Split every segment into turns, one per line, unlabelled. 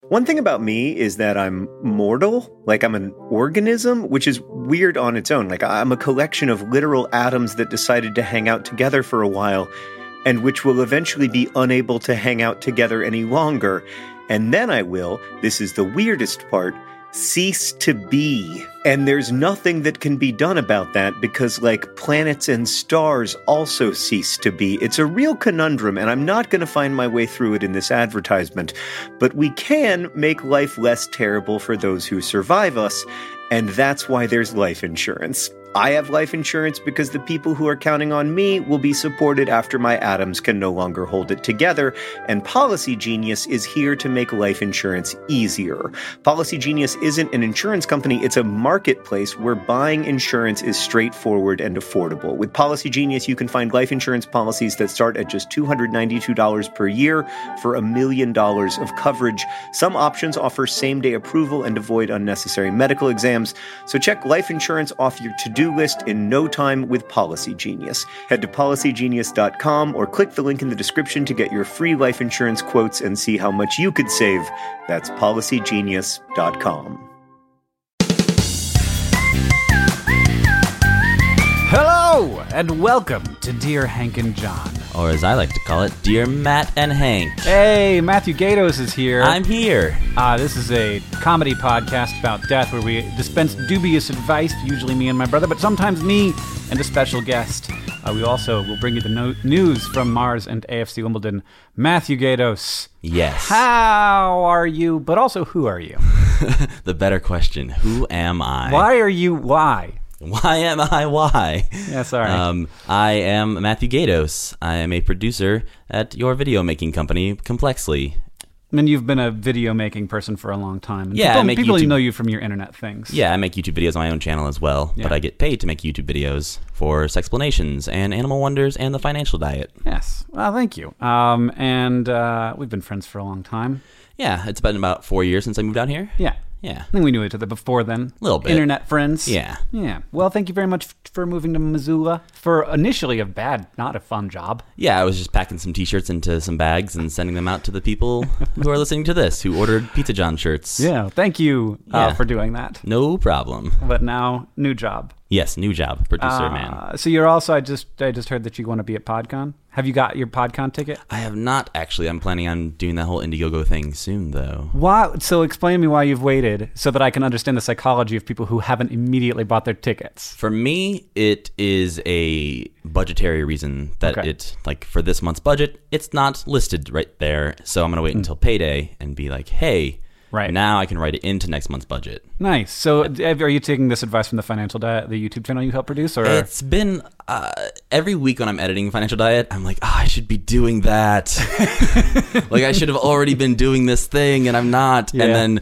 One thing about me is that I'm mortal, like I'm an organism, which is weird on its own. Like I'm a collection of literal atoms that decided to hang out together for a while, and which will eventually be unable to hang out together any longer. And then I will, this is the weirdest part, cease to be. And there's nothing that can be done about that because, like, planets and stars also cease to be. It's a real conundrum, and I'm not going to find my way through it in this advertisement. But we can make life less terrible for those who survive us, and that's why there's life insurance. I have life insurance because the people who are counting on me will be supported after my atoms can no longer hold it together, and Policy Genius is here to make life insurance easier. Policy Genius isn't an insurance company, it's a marketplace where buying insurance is straightforward and affordable. With Policy Genius, you can find life insurance policies that start at just $292 per year for $1 million of coverage. Some options offer same-day approval and avoid unnecessary medical exams, so check life insurance off your to-do list in no time with Policy Genius. Head to policygenius.com or click the link in the description to get your free life insurance quotes and see how much you could save. That's policygenius.com.
Hello, and welcome to Dear Hank and John.
Or as I like to call it, Dear Matt and Hank.
Hey, Matthew Gatos is here.
I'm here.
This is a comedy podcast about death where we dispense dubious advice, usually me and my brother, but sometimes me and a special guest. We also will bring you the news from Mars and AFC Wimbledon. Matthew Gatos.
Yes.
How are you? But also, who are you?
The better question, who am I?
Why are you? Why?
Why am I? Why?
Yeah, sorry.
I am Matthew Gatos. I am a producer at your video making company, Complexly.
I mean, you've been a video making person for a long time. And
Yeah,
people know you from your internet things.
Yeah, I make YouTube videos on my own channel as well, but I get paid to make YouTube videos for Sexplanations and Animal Wonders and The Financial Diet.
Yes. Well, thank you. And we've been friends for a long time.
Yeah, it's been about 4 years since I moved out here.
Yeah.
Yeah.
I think we knew each other before then.
A little bit.
Internet friends.
Yeah.
Yeah. Well, thank you very much for moving to Missoula for initially not a fun job.
Yeah, I was just packing some t-shirts into some bags and sending them out to the people who are listening to this, who ordered Pizza John shirts.
Yeah. Thank you for doing that.
No problem.
But now, new job.
Yes, new job, producer man.
So you're also, I just heard that you want to be at PodCon. Have you got your PodCon ticket?
I have not, actually. I'm planning on doing that whole Indiegogo thing soon, though.
Why? So explain to me why you've waited so that I can understand the psychology of people who haven't immediately bought their tickets.
For me, it is a budgetary reason that it, like, for this month's budget, it's not listed right there. So I'm going to wait until payday and be like, hey, now I can write it into next month's budget.
Nice. So are you taking this advice from The Financial Diet, the YouTube channel you help produce? Or
it's been every week when I'm editing Financial Diet, I'm like, I should be doing that. Like, I should have already been doing this thing, and I'm not. Yeah. And then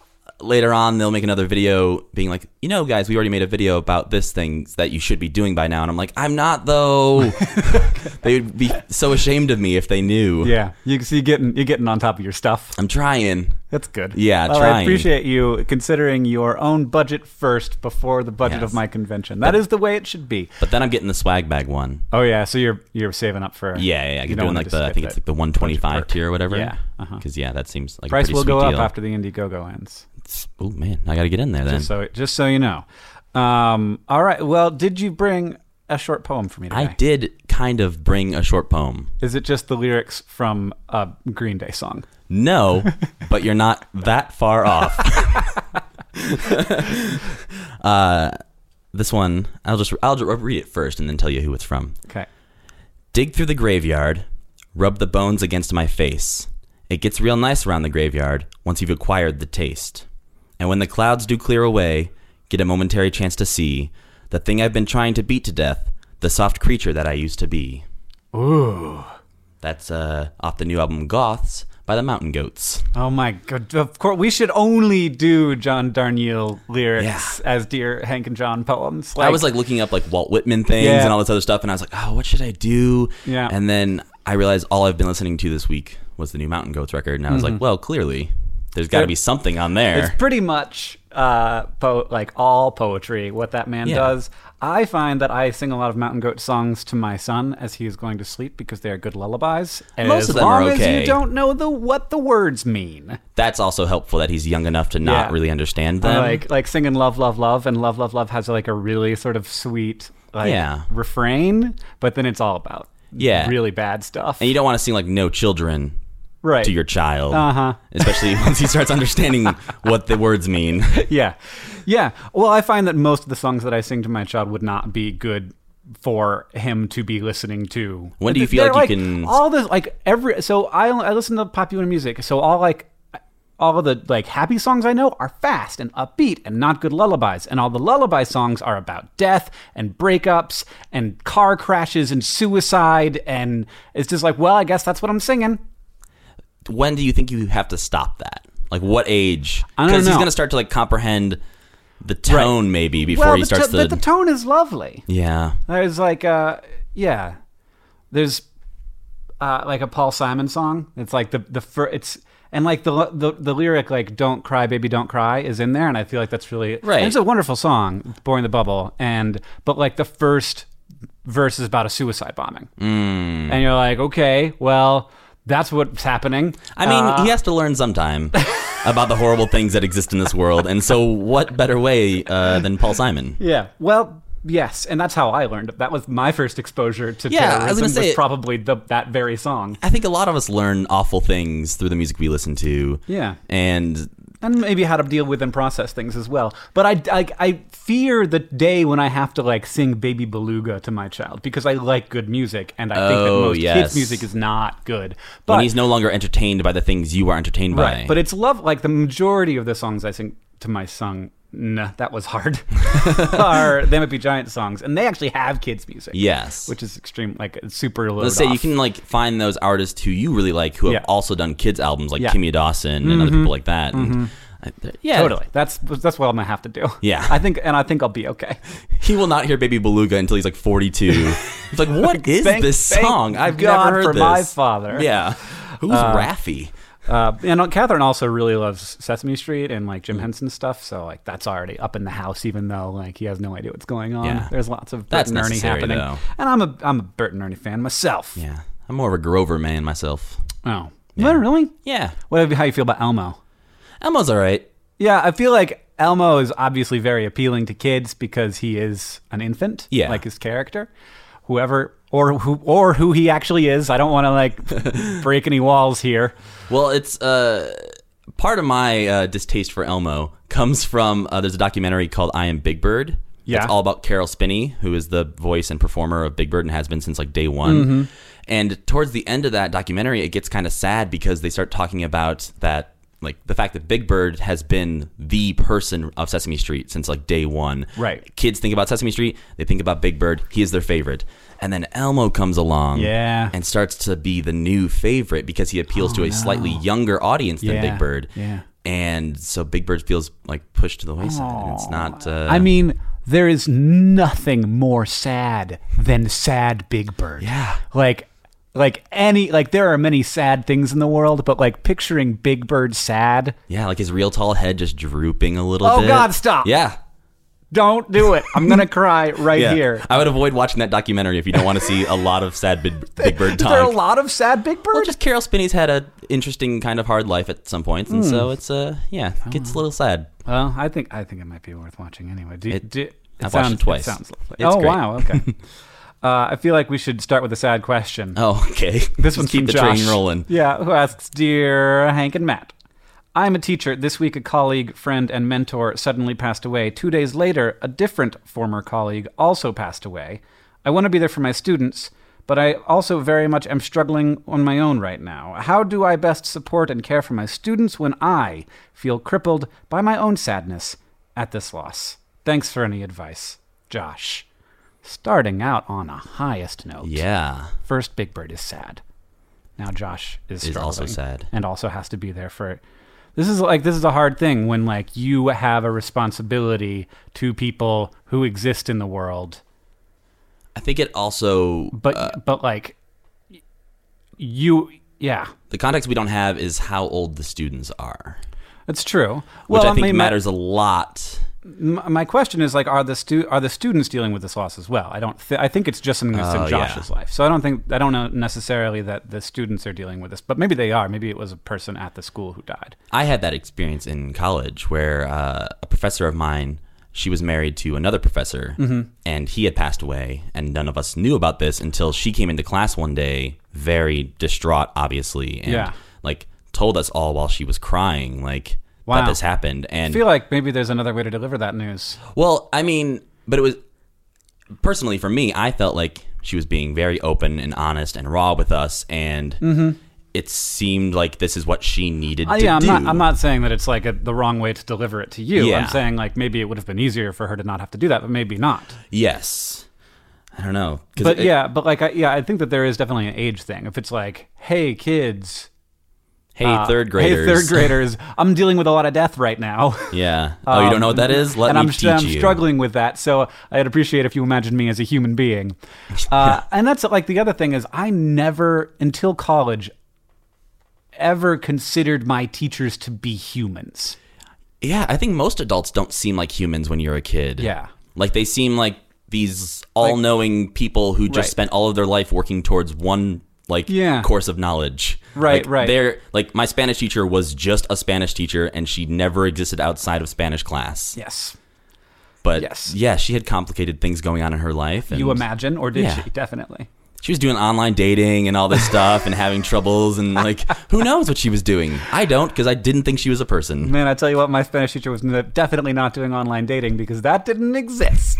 later on, they'll make another video being like, you know, guys, we already made a video about this thing that you should be doing by now. And I'm like, I'm not, though. They would be so ashamed of me if they knew.
Yeah. You're getting on top of your stuff.
I'm trying.
That's good.
Yeah,
well,
trying.
I appreciate you considering your own budget first before the budget of my convention. That is the way it should be.
But then I'm getting the swag bag one.
Oh, yeah. So you're saving up for...
Yeah. I'm doing like I think it's like the 125 tier or whatever.
Yeah.
Because, that seems like
price
a pretty
will go
sweet deal.
up after the Indiegogo ends.
Oh, man. I got to get in there then.
Just so you know. All right. Well, did you bring a short poem for me today?
I did kind of bring a short poem.
Is it just the lyrics from a Green Day song?
No, but you're not that far off. This one, I'll just read it first and then tell you who it's from.
Okay.
Dig through the graveyard, rub the bones against my face. It gets real nice around the graveyard once you've acquired the taste. And when the clouds do clear away, get a momentary chance to see the thing I've been trying to beat to death, the soft creature that I used to be.
Ooh.
That's off the new album Goths by the Mountain Goats.
Oh my god. Of course, we should only do John Darnielle lyrics as Dear Hank and John poems.
I was like looking up like Walt Whitman things and all this other stuff, and I was like, oh, what should I do?
Yeah.
And then I realized all I've been listening to this week was the new Mountain Goats record, and I was like, well, clearly there's got to be something on there.
It's pretty much like all poetry, what that man does. I find that I sing a lot of Mountain Goat songs to my son as he is going to sleep because they are good lullabies.
Most of them are okay.
As long as you don't know what the words mean.
That's also helpful that he's young enough to not really understand them.
Like singing Love, Love, Love, and Love, Love, Love has like a really sort of sweet refrain, but then it's all about really bad stuff.
And you don't want to sing like No Children to your child. Especially once he starts understanding what the words mean.
Yeah. Well, I find that most of the songs that I sing to my child would not be good for him to be listening to.
When do you feel like you can...
All this, so I listen to popular music, so all of the like happy songs I know are fast and upbeat and not good lullabies. And all the lullaby songs are about death and breakups and car crashes and suicide. And it's just like, well, I guess that's what I'm singing.
When do you think you have to stop that? Like what age?
I don't know.
Because he's going to start to like comprehend the tone maybe before he starts to...
the tone is lovely.
Yeah.
There's like, there's like a Paul Simon song. It's like and like the lyric like "Don't cry, baby, don't cry" is in there, and I feel like that's really
right.
And it's a wonderful song, "Blowing the Bubble," but like the first verse is about a suicide bombing, and you're like, okay, well, that's what's happening.
I mean, he has to learn sometime about the horrible things that exist in this world, and so what better way than Paul Simon?
Yeah, well. Yes, and that's how I learned. That was my first exposure to terrorism.
I was gonna say,
was probably that very song.
I think a lot of us learn awful things through the music we listen to.
Yeah,
and
maybe how to deal with and process things as well. But I fear the day when I have to like sing Baby Beluga to my child because I like good music, and I think that most kids' music is not good. But
when he's no longer entertained by the things you are entertained by.
Right, but it's love. Like the majority of the songs I sing to my son. Nah, that was hard. They Might Be Giant songs, and they actually have kids' music.
Yes,
which is extreme, like super low.
Let's say you can like find those artists who you really like who have also done kids' albums, like Kimya Dawson and other people like that. And,
totally. That's what I'm gonna have to do.
Yeah,
I think I'll be okay.
He will not hear Baby Beluga until he's like 42. He's like, what is this song? I've never heard
for
this.
My father.
Yeah, who's Raffi?
And Catherine also really loves Sesame Street and like Jim Henson stuff, so like that's already up in the house, even though like he has no idea what's going on.
Yeah.
There's lots of Bert and Ernie happening,
though.
And I'm a Bert and Ernie fan myself.
Yeah, I'm more of a Grover man myself.
Oh, yeah. Really?
Yeah.
How you feel about Elmo?
Elmo's all right.
Yeah, I feel like Elmo is obviously very appealing to kids because he is an infant, like his character. Whoever or who he actually is. I don't want to like break any walls here.
Well, it's part of my distaste for Elmo comes from there's a documentary called I Am Big Bird.
Yeah.
It's all about Carol Spinney, who is the voice and performer of Big Bird and has been since like day one. Mm-hmm. And towards the end of that documentary, it gets kind of sad because they start talking about that, like the fact that Big Bird has been the person of Sesame Street since like day one.
Right.
Kids think about Sesame Street, they think about Big Bird. He is their favorite. And then Elmo comes along and starts to be the new favorite because he appeals to a slightly younger audience than Big Bird.
Yeah.
And so Big Bird feels like pushed to the wayside. It's not...
I mean, there is nothing more sad than sad Big Bird.
Yeah.
Like there are many sad things in the world, but like picturing Big Bird sad.
Yeah, like his real tall head just drooping a little bit.
Oh, God, stop.
Yeah.
Don't do it. I'm going to cry here.
I would avoid watching that documentary if you don't want to see a lot of sad Big Bird talk.
Is there a lot of sad Big Bird?
Well, just Carol Spinney's had an interesting kind of hard life at some points, and so it's, gets a little sad.
Well, I think it might be worth watching anyway.
I've watched it twice.
It sounds lovely.
It's great.
Wow, okay. I feel like we should start with a sad question.
Oh, okay.
This one's
keep
from
the
Josh.
train rolling.
Yeah, who asks, Dear Hank and Matt, I'm a teacher. This week, a colleague, friend, and mentor suddenly passed away. 2 days later, a different former colleague also passed away. I want to be there for my students, but I also very much am struggling on my own right now. How do I best support and care for my students when I feel crippled by my own sadness at this loss? Thanks for any advice. Josh. Starting out on a highest note.
Yeah.
First, Big Bird is sad. Now Josh is struggling.
Also sad.
And also has to be there for... This is a hard thing when like you have a responsibility to people who exist in the world.
I think it also...
But like... You... Yeah.
The context we don't have is how old the students are.
That's true.
Which I think matters a lot
My question is like, are the students dealing with this loss as well? I think it's just something that's in Josh's life. So I don't know necessarily that the students are dealing with this, but maybe they are. Maybe it was a person at the school who died.
I had that experience in college where a professor of mine, she was married to another professor, and he had passed away, and none of us knew about this until she came into class one day, very distraught, obviously, and like told us all while she was crying, like. Wow. That this happened. And
I feel like maybe there's another way to deliver that news.
Well, I mean, but it was, personally for me, I felt like she was being very open and honest and raw with us, and it seemed like this is what she needed to do.
I'm not saying that it's like the wrong way to deliver it to you. I'm saying like maybe it would have been easier for her to not have to do that, but maybe not.
Yes. I don't know.
I think that there is definitely an age thing. If it's like, hey, kids...
Hey, third graders.
I'm dealing with a lot of death right now.
Yeah. Oh, you don't know what that is? Let me teach you.
I'm struggling with that, so I'd appreciate if you imagine me as a human being. And that's like the other thing is I never, until college, ever considered my teachers to be humans.
Yeah, I think most adults don't seem like humans when you're a kid.
Yeah.
Like they seem like these all-knowing people who just spent all of their life working towards one course of knowledge.
Right.
They're like, my Spanish teacher was just a Spanish teacher, and she never existed outside of Spanish class.
Yes.
But yeah, she had complicated things going on in her life. And,
you imagine, or did she? Definitely.
She was doing online dating and all this stuff and having troubles, and like, who knows what she was doing? I don't, because I didn't think she was a person.
Man, I tell you what, my Spanish teacher was definitely not doing online dating because that didn't exist.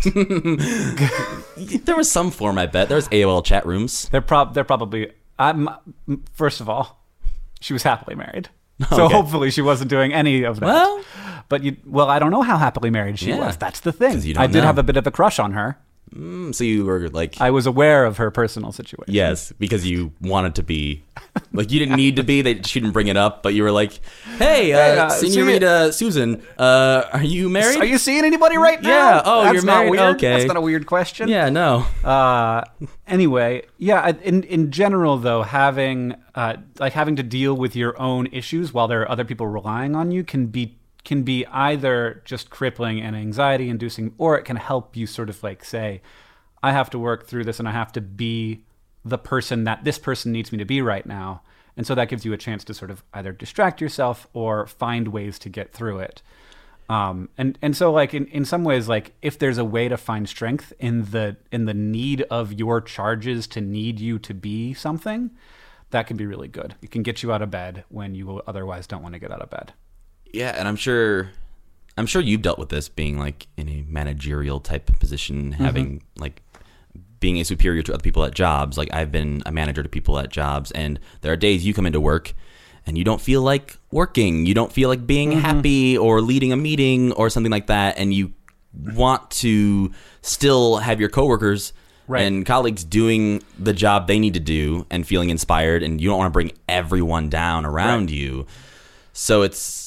There was some form, I bet. There was AOL chat rooms.
They're probably... first of all, she was happily married. So hopefully she wasn't doing any of that.
Well,
I don't know how happily married she was. That's the thing. I did have a bit of a crush on her.
So you were like...
I was aware of her personal situation.
Yes, because you wanted to be... Like, you didn't need to be. She didn't bring it up, but you were like, hey, Senorita Susan, are you married?
Are you seeing anybody right now?
Yeah. Oh,
that's
you're married?
Not weird.
Okay.
That's not a weird question.
Yeah, no.
Anyway, in general, though, having to deal with your own issues while there are other people relying on you can be either just crippling and anxiety inducing, or it can help you sort of like say, I have to work through this and I have to be the person that this person needs me to be right now. And so that gives you a chance to sort of either distract yourself or find ways to get through it. And so like in some ways, like if there's a way to find strength in the need of your charges to need you to be something, that can be really good. It can get you out of bed when you otherwise don't want to get out of bed.
Yeah, and I'm sure you've dealt with this, being like in a managerial type of position, having like being a superior to other people at jobs. Like I've been a manager to people at jobs, and there are days you come into work and you don't feel like working, you don't feel like being happy or leading a meeting or something like that, and you want to still have your coworkers and colleagues doing the job they need to do and feeling inspired, and you don't want to bring everyone down around you. So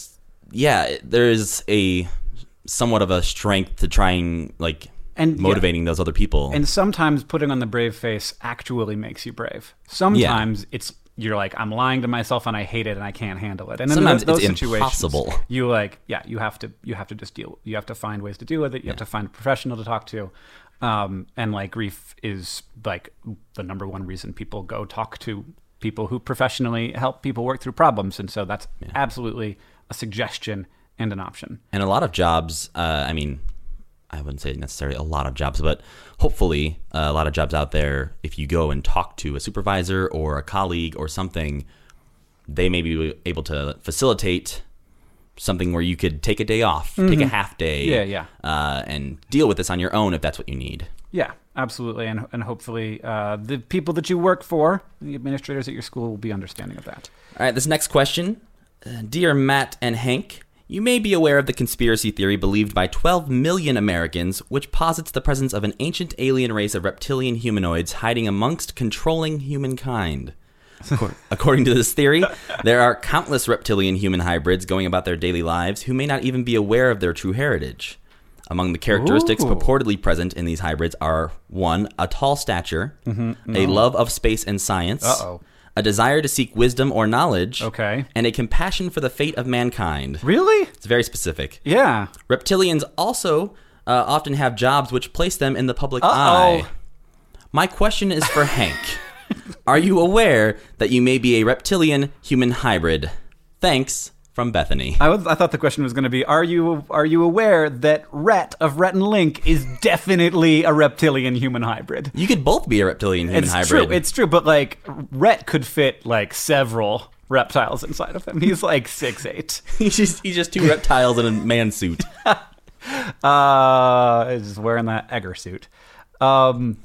there is a somewhat of a strength to trying motivating those other people.
And sometimes putting on the brave face actually makes you brave. Sometimes you're like, I'm lying to myself and I hate it and I can't handle it. And
sometimes
in those
it's
situations,
impossible.
You have to just deal. You have to find ways to deal with it. You have to find a professional to talk to. And like grief is like the number one reason people go talk to people who professionally help people work through problems. And so that's absolutely a suggestion and an option.
And a lot of jobs, I wouldn't say necessarily a lot of jobs, but hopefully a lot of jobs out there, if you go and talk to a supervisor or a colleague or something, they may be able to facilitate something where you could take a day off, take a half day, and deal with this on your own if that's what you need.
Yeah, absolutely. And hopefully the people that you work for, the administrators at your school, will be understanding of that.
All right, this next question. Dear Matt and Hank, you may be aware of the conspiracy theory believed by 12 million Americans, which posits the presence of an ancient alien race of reptilian humanoids hiding amongst controlling humankind. According to this theory, there are countless reptilian human hybrids going about their daily lives who may not even be aware of their true heritage. Among the characteristics purportedly present in these hybrids are 1. A tall stature, a love of space and science, a desire to seek wisdom or knowledge,
Okay.
and a compassion for the fate of mankind.
Really?
It's very specific.
Yeah.
Reptilians also often have jobs which place them in the public
Uh-oh.
eye. My question is for Hank. Are you aware that you may be a reptilian-human hybrid? Thanks, from Bethany.
I thought the question was going to be, are you aware that Rhett of Rhett and Link is definitely a reptilian human hybrid?
You could both be a reptilian-human hybrid.
It's true, but like Rhett could fit like several reptiles inside of him. He's like 6'8".
He's just two reptiles in a man suit.
Just wearing that Egger suit. Well,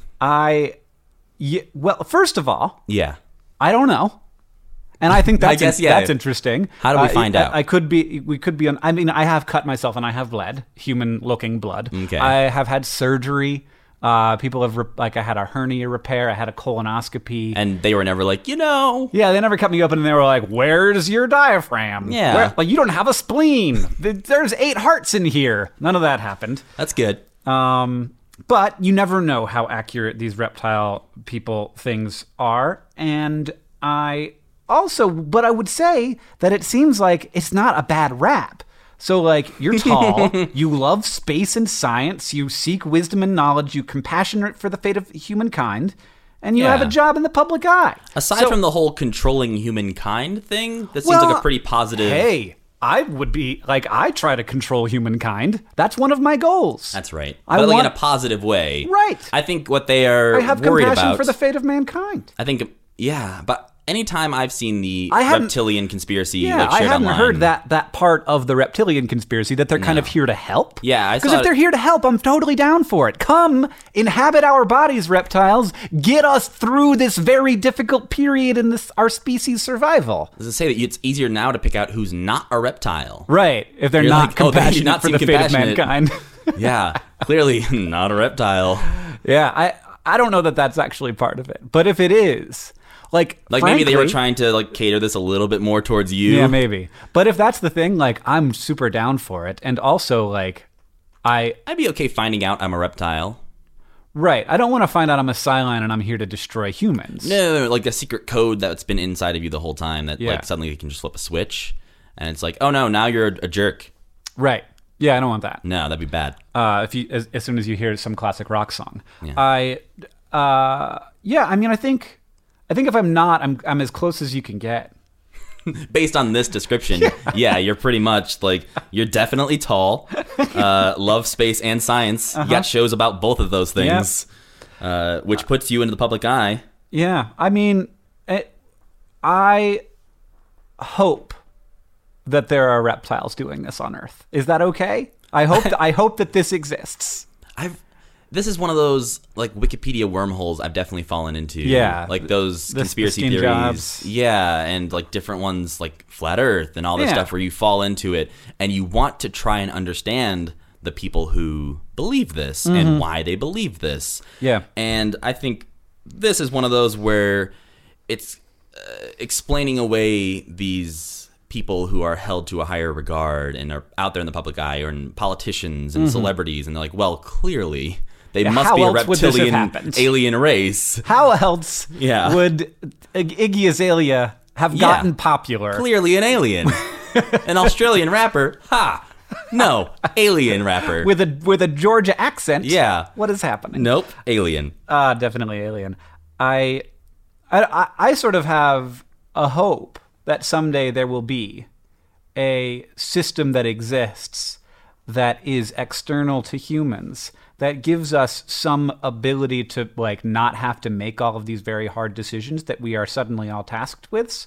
first of all,
Yeah.
I don't know. And I think that's that's interesting.
How do we find out?
We could be on. I mean, I have cut myself and I have bled, human-looking blood.
Okay.
I have had surgery. People have I had a hernia repair. I had a colonoscopy.
And they were never like,
Yeah, they never cut me open, and they were like, "Where's your diaphragm?
Yeah.
Like you don't have a spleen. There's 8 hearts in here." None of that happened.
That's good.
But you never know how accurate these reptile people things are, and but I would say that it seems like it's not a bad rap. So, like, you're tall, you love space and science, you seek wisdom and knowledge, you're compassionate for the fate of humankind, and you have a job in the public eye.
Aside from the whole controlling humankind thing, that seems like a pretty positive...
Hey, I would be, like, I try to control humankind. That's one of my goals.
That's right. But like in a positive way.
Right.
I think what they are
I have
worried
compassion
about...
for the fate of mankind.
I think, yeah, but... Anytime I've seen the
hadn't-
reptilian conspiracy
Yeah,
like
I
shared
hadn't
online,
heard that part of the reptilian conspiracy, that they're kind of here to help.
Yeah, I
because
saw
if
it-
they're here to help, I'm totally down for it. Come, inhabit our bodies, reptiles. Get us through this very difficult period in our species' survival.
Does it say that it's easier now to pick out who's not a reptile?
Right, if they're
You're
not
like, oh, they did
compassionate
not
for
seem
the fate of
compassionate.
mankind.
Yeah, clearly not a reptile.
Yeah, I don't know that that's actually part of it, but if it is. Like
maybe they were trying to like cater this a little bit more towards you.
Yeah, maybe. But if that's the thing, like I'm super down for it. And also like I'd
be okay finding out I'm a reptile.
Right. I don't want to find out I'm a Cylon and I'm here to destroy humans.
No, like the secret code that's been inside of you the whole time that like suddenly you can just flip a switch and it's like, "Oh no, now you're a jerk."
Right. Yeah, I don't want that.
No, that'd be bad.
If you as soon as you hear some classic rock song.
Yeah.
I mean I think if I'm not, I'm as close as you can get.
Based on this description, yeah, you're pretty much like, you're definitely tall, love space and science. You got shows about both of those things, which puts you into the public eye.
Yeah, I mean, I hope that there are reptiles doing this on Earth. Is that okay? I hope that this exists.
This is one of those like Wikipedia wormholes I've definitely fallen into.
Yeah,
like those conspiracy
Steve
theories.
Jobs.
Yeah, and like different ones like Flat Earth and all this stuff where you fall into it and you want to try and understand the people who believe this and why they believe this.
Yeah,
and I think this is one of those where it's explaining away these people who are held to a higher regard and are out there in the public eye, or in politicians and celebrities, and they're like, well, clearly they must be a reptilian alien race.
How else would Iggy Azalea have gotten popular?
Clearly an alien. An Australian rapper. Ha! No, alien rapper.
With a Georgia accent.
Yeah.
What is happening?
Nope, alien.
Definitely alien. I sort of have a hope that someday there will be a system that exists that is external to humans, that gives us some ability to like not have to make all of these very hard decisions that we are suddenly all tasked with.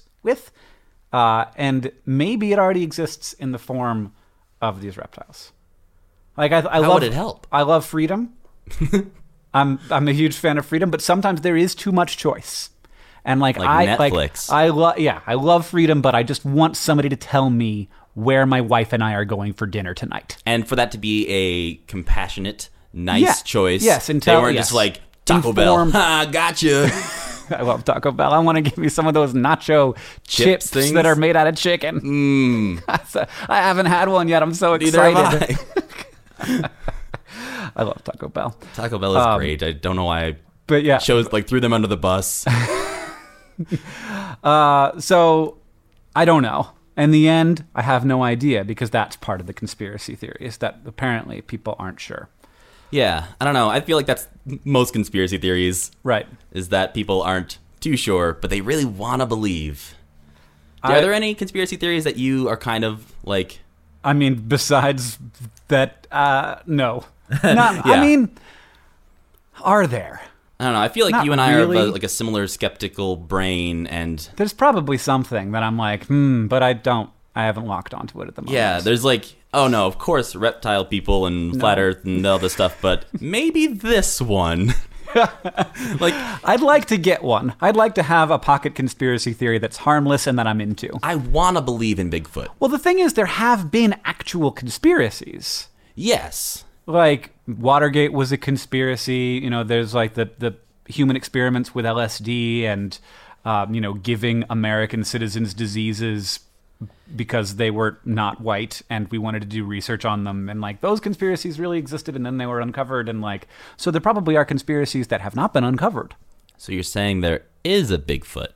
And maybe it already exists in the form of these reptiles. Like
How would it help?
I love freedom. I'm a huge fan of freedom, but sometimes there is too much choice. And like
Netflix.
I love freedom, but I just want somebody to tell me where my wife and I are going for dinner tonight.
And for that to be a compassionate, nice choice.
Yes,
they weren't just like Taco Bell. Ha, gotcha.
I love Taco Bell. I want to give me some of those nacho chips that are made out of chicken. I haven't had one yet. I'm so excited.
Neither have
I love Taco Bell.
Taco Bell is great. I don't know why
but yeah,
threw them under the bus.
So I don't know. In the end, I have no idea because that's part of the conspiracy theory is that apparently people aren't sure.
Yeah, I don't know. I feel like that's most conspiracy theories.
Right.
Is that people aren't too sure, but they really want to believe. Are there any conspiracy theories that you are kind of like...
I mean, besides that, no. Not,
Yeah.
I mean, are there?
I don't know. I feel like
Not
you and I
really.
are like a similar skeptical brain, and
There's probably something that I'm like, but I haven't locked onto it at the moment.
yeah, there's like, oh no, of course, reptile people and flat Earth and all this stuff, but maybe this one. Like,
I'd like to get one. I'd like to have a pocket conspiracy theory that's harmless and that I'm into.
I want to believe in Bigfoot.
Well, the thing is, there have been actual conspiracies.
Yes.
Like, Watergate was a conspiracy. You know, there's like the human experiments with LSD and, giving American citizens diseases because they were not white and we wanted to do research on them. And like those conspiracies really existed and then they were uncovered. And like, so there probably are conspiracies that have not been uncovered.
So you're saying there is a Bigfoot?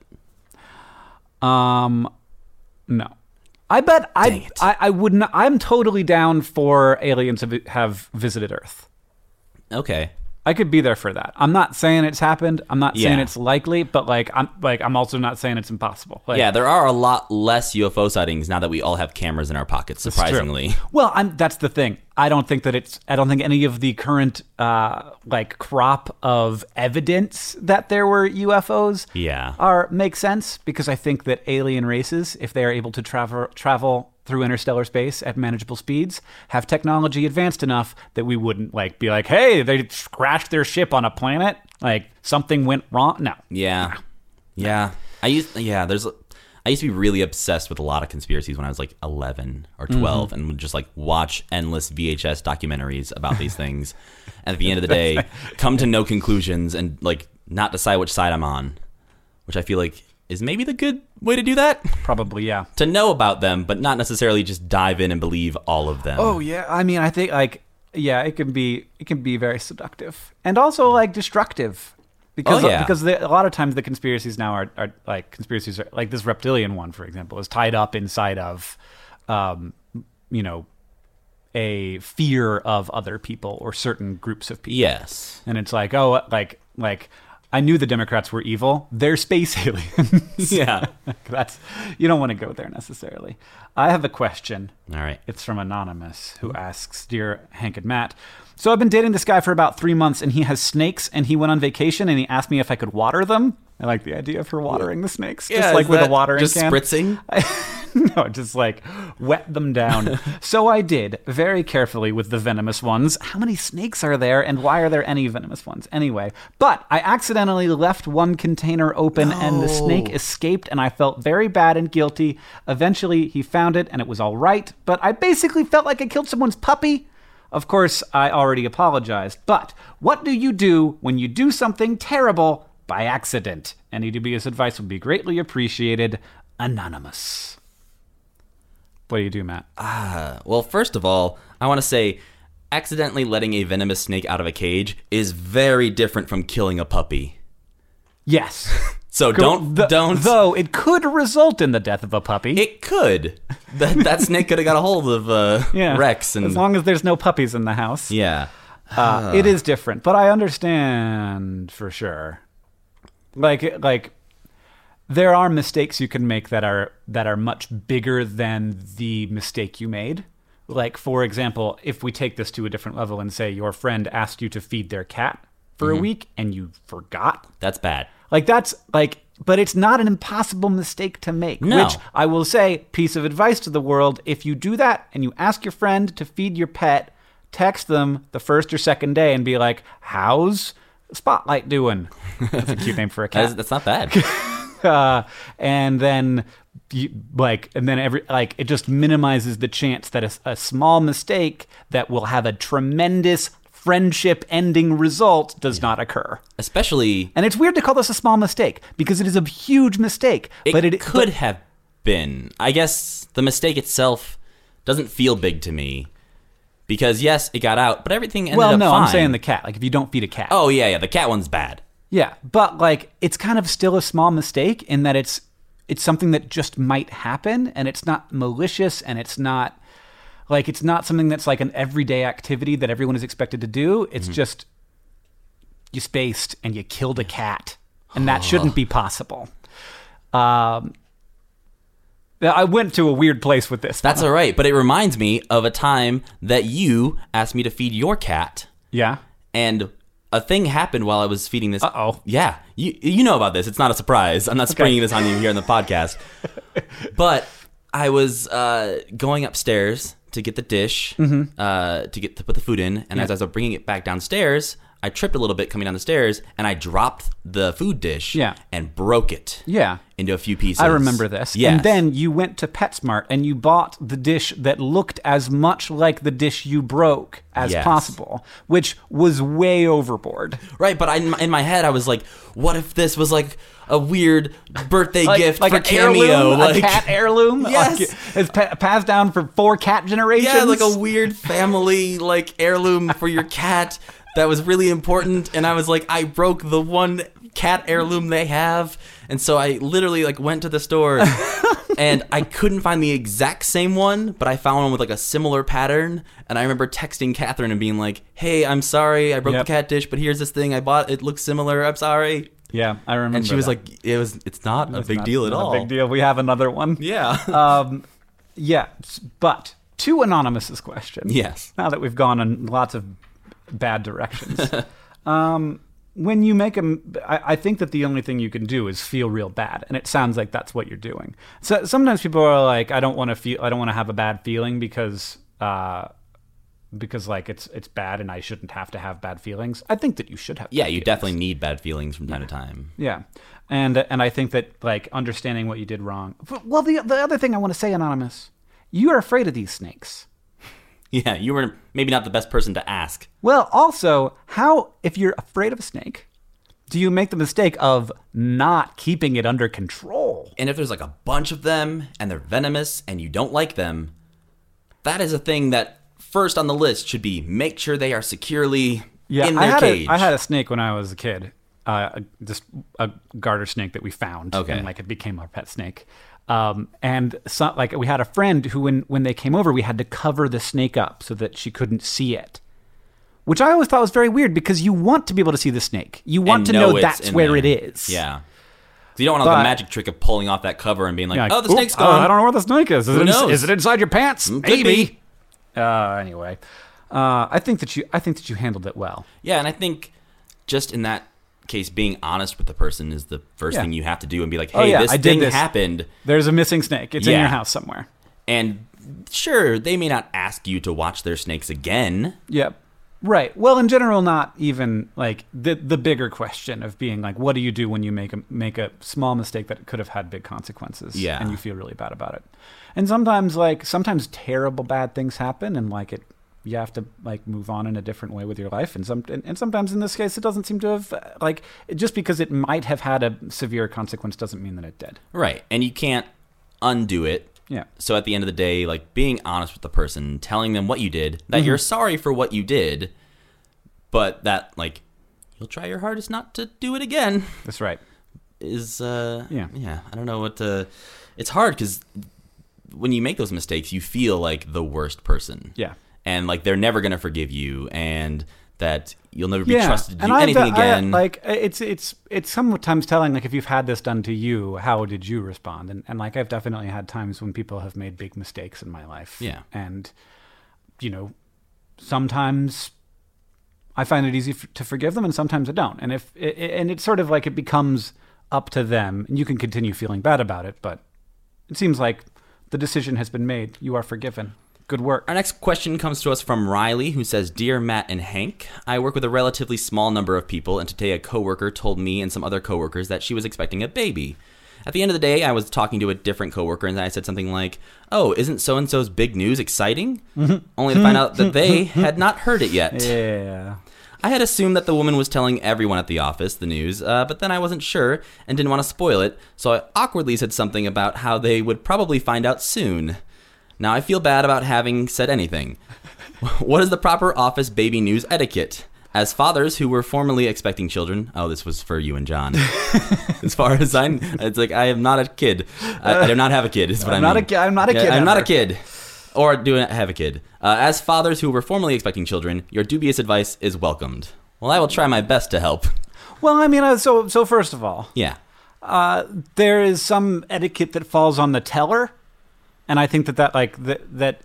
No. I bet I wouldn't. I'm totally down for aliens have visited Earth.
Okay.
I could be there for that. I'm not saying it's happened. I'm not saying
Yeah.
it's likely, but I'm also not saying it's impossible. Like,
Yeah, there are a lot less UFO sightings now that we all have cameras in our pockets,
true.
surprisingly.
Well, that's the thing. I don't think any of the current crop of evidence that there were UFOs
Yeah.
make sense because I think that alien races, if they are able to travel through interstellar space at manageable speeds, have technology advanced enough that we wouldn't be like, hey, they crashed their ship on a planet, like something went wrong. No.
Yeah. Yeah. I used to be really obsessed with a lot of conspiracies when I was like 11 or 12 and would just like watch endless VHS documentaries about these things. And at the end of the day, come to no conclusions and like not decide which side I'm on, which I feel like is maybe the good way to do that.
Probably, yeah.
To know about them, but not necessarily just dive in and believe all of them.
Oh, yeah. I mean, I think it can be very seductive and also destructive. Because a lot of times the conspiracies now are conspiracies are, like this reptilian one, for example, is tied up inside of, a fear of other people or certain groups of people.
Yes.
And it's like, oh, like I knew the Democrats were evil. They're space aliens.
Yeah.
You don't want to go there necessarily. I have a question.
All right.
It's from Anonymous, who asks, Dear Hank and Matt, so I've been dating this guy for about 3 months, and he has snakes, and he went on vacation, and he asked me if I could water them. I like the idea of her watering the snakes, just like with a watering
just
can.
Spritzing?
No, just wet them down. So I did, very carefully with the venomous ones. How many snakes are there, and why are there any venomous ones? Anyway, but I accidentally left one container open, and the snake escaped, and I felt very bad and guilty. Eventually, he found it, and it was all right, but I basically felt like I killed someone's puppy. Of course, I already apologized, but what do you do when you do something terrible by accident? Any dubious advice would be greatly appreciated. Anonymous. What do you do, Matt?
Well, first of all, I want to say accidentally letting a venomous snake out of a cage is very different from killing a puppy.
Yes.
So don't.
Though it could result in the death of a puppy.
It could. That snake could have got a hold of Rex. And
as long as there's no puppies in the house.
Yeah.
It is different, but I understand for sure. Like there are mistakes you can make that are much bigger than the mistake you made. Like, for example, if we take this to a different level and say your friend asked you to feed their cat for a week and you forgot.
That's bad.
But it's not an impossible mistake to make.
No.
Which I will say, piece of advice to the world, if you do that and you ask your friend to feed your pet, text them the first or second day and be like, how's Spotlight doing? That's a cute name for a cat.
That's not bad.
And then it just minimizes the chance that a small mistake that will have a tremendous friendship-ending result does not occur.
Especially...
And it's weird to call this a small mistake, because it is a huge mistake.
It could have been. I guess the mistake itself doesn't feel big to me. Because, yes, it got out, but everything ended up fine.
I'm saying the cat. If you don't feed a cat.
Oh, yeah, the cat one's bad.
Yeah, but, it's kind of still a small mistake in that it's it's something that just might happen, and it's not malicious, and it's not something that's like an everyday activity that everyone is expected to do. It's just you spaced and you killed a cat, and that shouldn't be possible. I went to a weird place with this.
That's all right, but it reminds me of a time that you asked me to feed your cat.
Yeah.
And a thing happened while I was feeding this.
Uh-oh.
Yeah. You know about this. It's not a surprise. I'm not springing this on you here on the podcast. But I was going upstairs to get the dish, to put the food in. And as I was bringing it back downstairs, I tripped a little bit coming down the stairs, and I dropped the food dish and broke it into a few pieces.
I remember this.
Yes.
And then you went to PetSmart and you bought the dish that looked as much like the dish you broke as possible, which was way overboard.
Right, but in my head, I was like, what if this was like a weird birthday gift
like
for
a
Cameo?
heirloom, a cat heirloom?
Yes.
Like it's passed down for 4 cat generations?
Yeah, like a weird family like heirloom for your cat that was really important. And I was like, I broke the one cat heirloom they have. And so I literally like went to the store and I couldn't find the exact same one, but I found one with like a similar pattern. And I remember texting Catherine and being like, hey, I'm sorry, I broke the cat dish, but here's this thing I bought. It looks similar. I'm sorry.
Yeah, I remember.
And she was like, it's not a big deal at all.
A big deal. We have another one.
Yeah.
But to Anonymous's question.
Yes.
Now that we've gone in lots of bad directions. When you make I think that the only thing you can do is feel real bad, and it sounds like that's what you're doing. So sometimes people are like, I don't want to have a bad feeling because like it's bad and I shouldn't have to have bad feelings. I think that you should have.
Yeah,
bad
you
feelings.
definitely need bad feelings from time to time.
Yeah, and I think that like understanding what you did wrong. Well, the other thing I want to say, Anonymous, you are afraid of these snakes.
Yeah, you were maybe not the best person to ask.
Well, also, if you're afraid of a snake, do you make the mistake of not keeping it under control?
And if there's like a bunch of them and they're venomous and you don't like them, that is a thing that first on the list should be make sure they are securely in their cage.
I had a snake when I was a kid, just a garter snake that we found, and like it became our pet snake. And so, like we had a friend who, when they came over, we had to cover the snake up so that she couldn't see it, which I always thought was very weird because you want to be able to see the snake. You want to know that's where it is.
Yeah. So you don't want the magic trick of pulling off that cover and being like, oh, the snake's gone.
I don't know where the snake is.
Who knows?
Is it inside your pants? Maybe.
Be.
Anyway, I think that you handled it well.
Yeah, and I think just in that case, being honest with the person is the first thing you have to do and be like, hey, this thing happened.
There's a missing snake. It's in your house somewhere.
And sure, they may not ask you to watch their snakes again.
Yep. Right. Well, in general, not even like the bigger question of being like, what do you do when you make a small mistake that could have had big consequences?
Yeah.
And you feel really bad about it. And sometimes terrible bad things happen, and like you have to like move on in a different way with your life. And sometimes in this case, it doesn't seem to have like just because it might have had a severe consequence doesn't mean that it did.
Right. And you can't undo it.
Yeah.
So at the end of the day, like being honest with the person, telling them what you did, that you're sorry for what you did, but that like you'll try your hardest not to do it again.
That's right.
Is I don't know what to. It's hard because when you make those mistakes, you feel like the worst person.
Yeah.
And like they're never gonna forgive you, and that you'll never be trusted to do anything again.
It's sometimes telling, like, if you've had this done to you, how did you respond? And like I've definitely had times when people have made big mistakes in my life.
Yeah.
And sometimes I find it easy to forgive them, and sometimes I don't. And and it's sort of like it becomes up to them, and you can continue feeling bad about it, but it seems like the decision has been made. You are forgiven. Good work.
Our next question comes to us from Riley, who says, Dear Matt and Hank, I work with a relatively small number of people, and today a coworker told me and some other coworkers that she was expecting a baby. At the end of the day, I was talking to a different coworker, and I said something like, oh, isn't so-and-so's big news exciting? Only to find out that they had not heard it yet.
Yeah.
I had assumed that the woman was telling everyone at the office the news, but then I wasn't sure and didn't want to spoil it, so I awkwardly said something about how they would probably find out soon. Now I feel bad about having said anything. What is the proper office baby news etiquette? As fathers who were formerly expecting children, this was for you and John. As far as it's like I am not a kid. I do not have a kid. Is what I mean.
I'm not a kid.
I'm not a kid, or do have a kid. As fathers who were formerly expecting children, your dubious advice is welcomed. Well, I will try my best to help.
Well, I mean, so first of all,
yeah,
there is some etiquette that falls on the teller, and I think that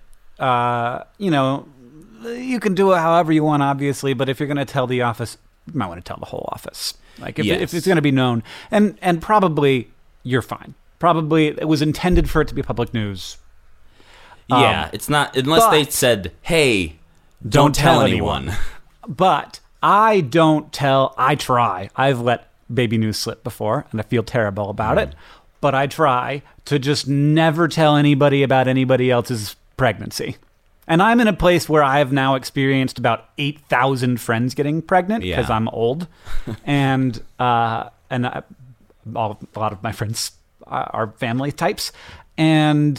you can do it however you want, obviously, but if you're going to tell the office, you might want to tell the whole office. Like, if it's going to be known. And probably you're fine. Probably it was intended for it to be public news.
Yeah, it's not, unless they said, hey, don't tell anyone.
But I try. I've let baby news slip before, and I feel terrible about it. But I try to just never tell anybody about anybody else's pregnancy. And I'm in a place where I have now experienced about 8,000 friends getting pregnant because I'm old, and a lot of my friends are family types, and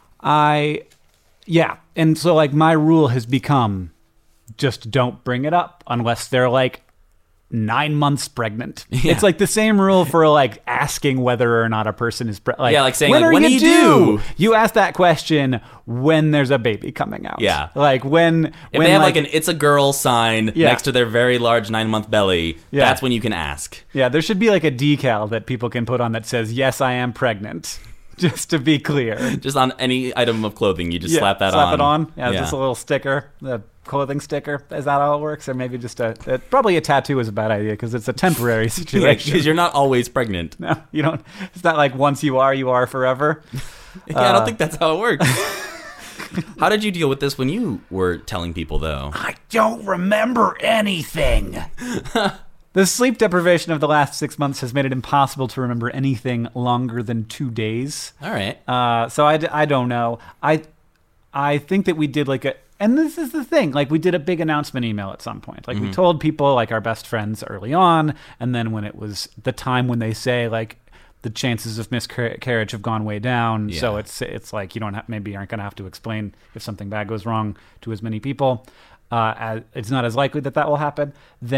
so like my rule has become just don't bring it up unless they're like 9 months pregnant. Yeah. It's like the same rule for like asking whether or not a person is pregnant.
Like saying, when do you do?
You ask that question when there's a baby coming out.
Yeah.
Like when
they have like an "it's a girl" sign next to their very large 9-month belly, that's when you can ask. Yeah,
there should be like a decal that people can put on that says, "Yes, I am pregnant." Just to be clear.
Just on any item of clothing, you just slap that on.
Slap it on. Yeah, just a little sticker, the clothing sticker. Is that how it works? Or maybe just probably a tattoo is a bad idea because it's a temporary situation.
Because you're not always pregnant.
No, you don't. It's not like once you are forever.
I don't think that's how it works. How did you deal with this when you were telling people, though?
I don't remember anything. The sleep deprivation of the last 6 months has made it impossible to remember anything longer than 2 days.
All right.
So I don't know. I think that we did and this is the thing, like we did a big announcement email at some point. Like we told people, like our best friends early on, and then when it was the time when they say like the chances of miscarriage have gone way down, so it's like you maybe aren't going to have to explain if something bad goes wrong to as many people. It's not as likely that will happen.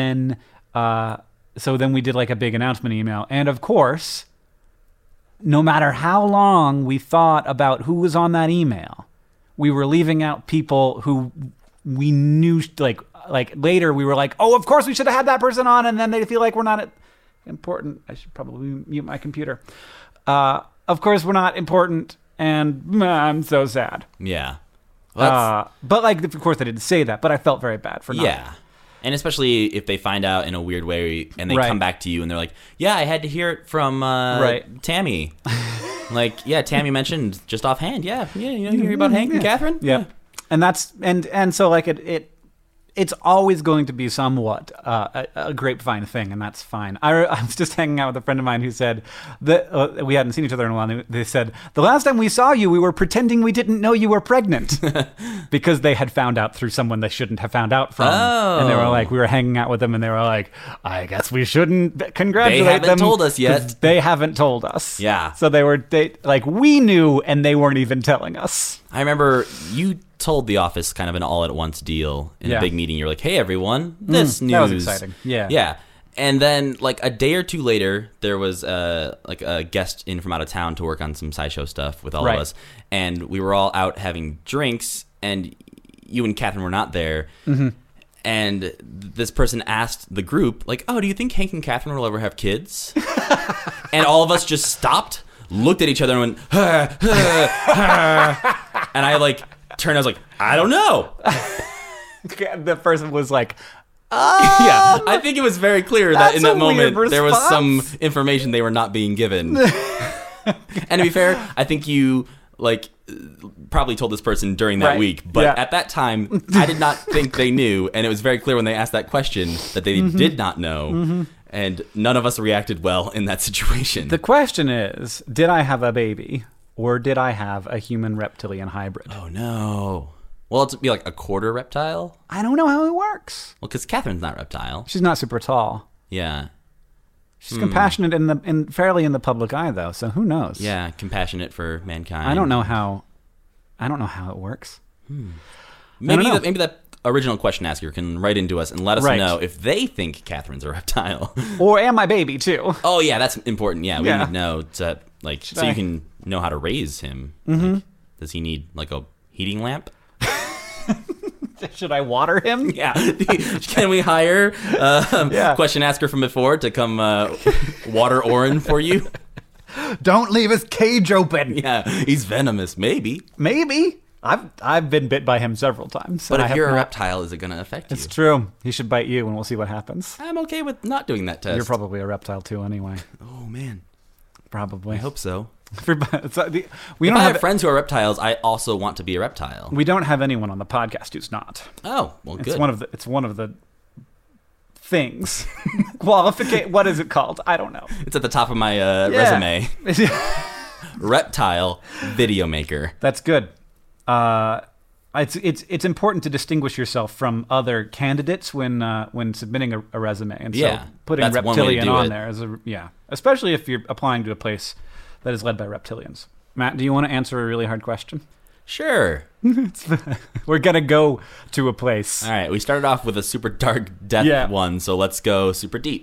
So then we did like a big announcement email. And of course, no matter how long we thought about who was on that email, we were leaving out people who we knew, like later we were like, oh, of course we should have had that person on. And then they feel like we're not important. I should probably mute my computer. Of course we're not important. And I'm so sad.
Yeah.
But like, of course I didn't say that, but I felt very bad for not.
Yeah. And especially if they find out in a weird way and they come back to you and they're like, yeah, I had to hear it from Tammy. Like, yeah, Tammy mentioned just offhand. Yeah, you hear about Hank and Catherine?
Yeah. And that's, and so like it's always going to be somewhat a grapevine thing, and that's fine. I was just hanging out with a friend of mine who said that we hadn't seen each other in a while. And they said, the last time we saw you, we were pretending we didn't know you were pregnant because they had found out through someone they shouldn't have found out from. Oh. And they were like, we were hanging out with them, and they were like, I guess we shouldn't congratulate them.
They haven't told us yet.
They haven't told us.
Yeah.
So we knew, and they weren't even telling us.
I remember you told the office kind of an all-at-once deal in a big meeting. You're like, hey, everyone, this news.
That was exciting. Yeah.
Yeah. And then, like, a day or two later, there was, a guest in from out of town to work on some SciShow stuff with all of us. And we were all out having drinks, and you and Catherine were not there. Mm-hmm. And this person asked the group, like, oh, do you think Hank and Catherine will ever have kids? And all of us just stopped, looked at each other, and went, and I, like, turned, I was like, I don't know.
The person was like,
yeah, I think it was very clear that in that moment there was some information they were not being given. And to be fair, I think you like probably told this person during that week, but at that time I did not think they knew, and it was very clear when they asked that question that they did not know. And none of us reacted well in that situation.
The question is, did I have a baby? Or did I have a human-reptilian hybrid?
Oh, no. Well, it'd be like a quarter reptile?
I don't know how it works.
Well, because Catherine's not reptile.
She's not super tall.
Yeah.
She's compassionate fairly in the public eye, though, so who knows?
Yeah, compassionate for mankind.
I don't know how it works.
Maybe that original question asker can write into us and let us know if they think Catherine's a reptile.
Or am I baby, too?
Oh, yeah, that's important. Yeah, we need to know, so you can know how to raise him.
Mm-hmm.
Like, does he need, like, a heating lamp?
Should I water him?
Yeah. Can we hire question asker from before to come water Orin for you?
Don't leave his cage open.
Yeah, he's venomous. Maybe.
I've been bit by him several times.
But if you're a reptile, is it going to affect you?
It's true. He should bite you, and we'll see what happens.
I'm okay with not doing that test.
You're probably a reptile too, anyway.
Oh man,
probably.
I hope so.
We don't
have friends who are reptiles. I also want to be a reptile.
We don't have anyone on the podcast who's not.
Oh well, good.
It's one of the things. What is it called? I don't know.
It's at the top of my resume. Reptile video maker.
That's good. It's important to distinguish yourself from other candidates when submitting a resume, and so putting reptilian on there is especially if you're applying to a place that is led by reptilians. Matt, do you want to answer a really hard question?
Sure.
We're gonna go to a place.
All right, we started off with a super dark death one, so let's go super deep.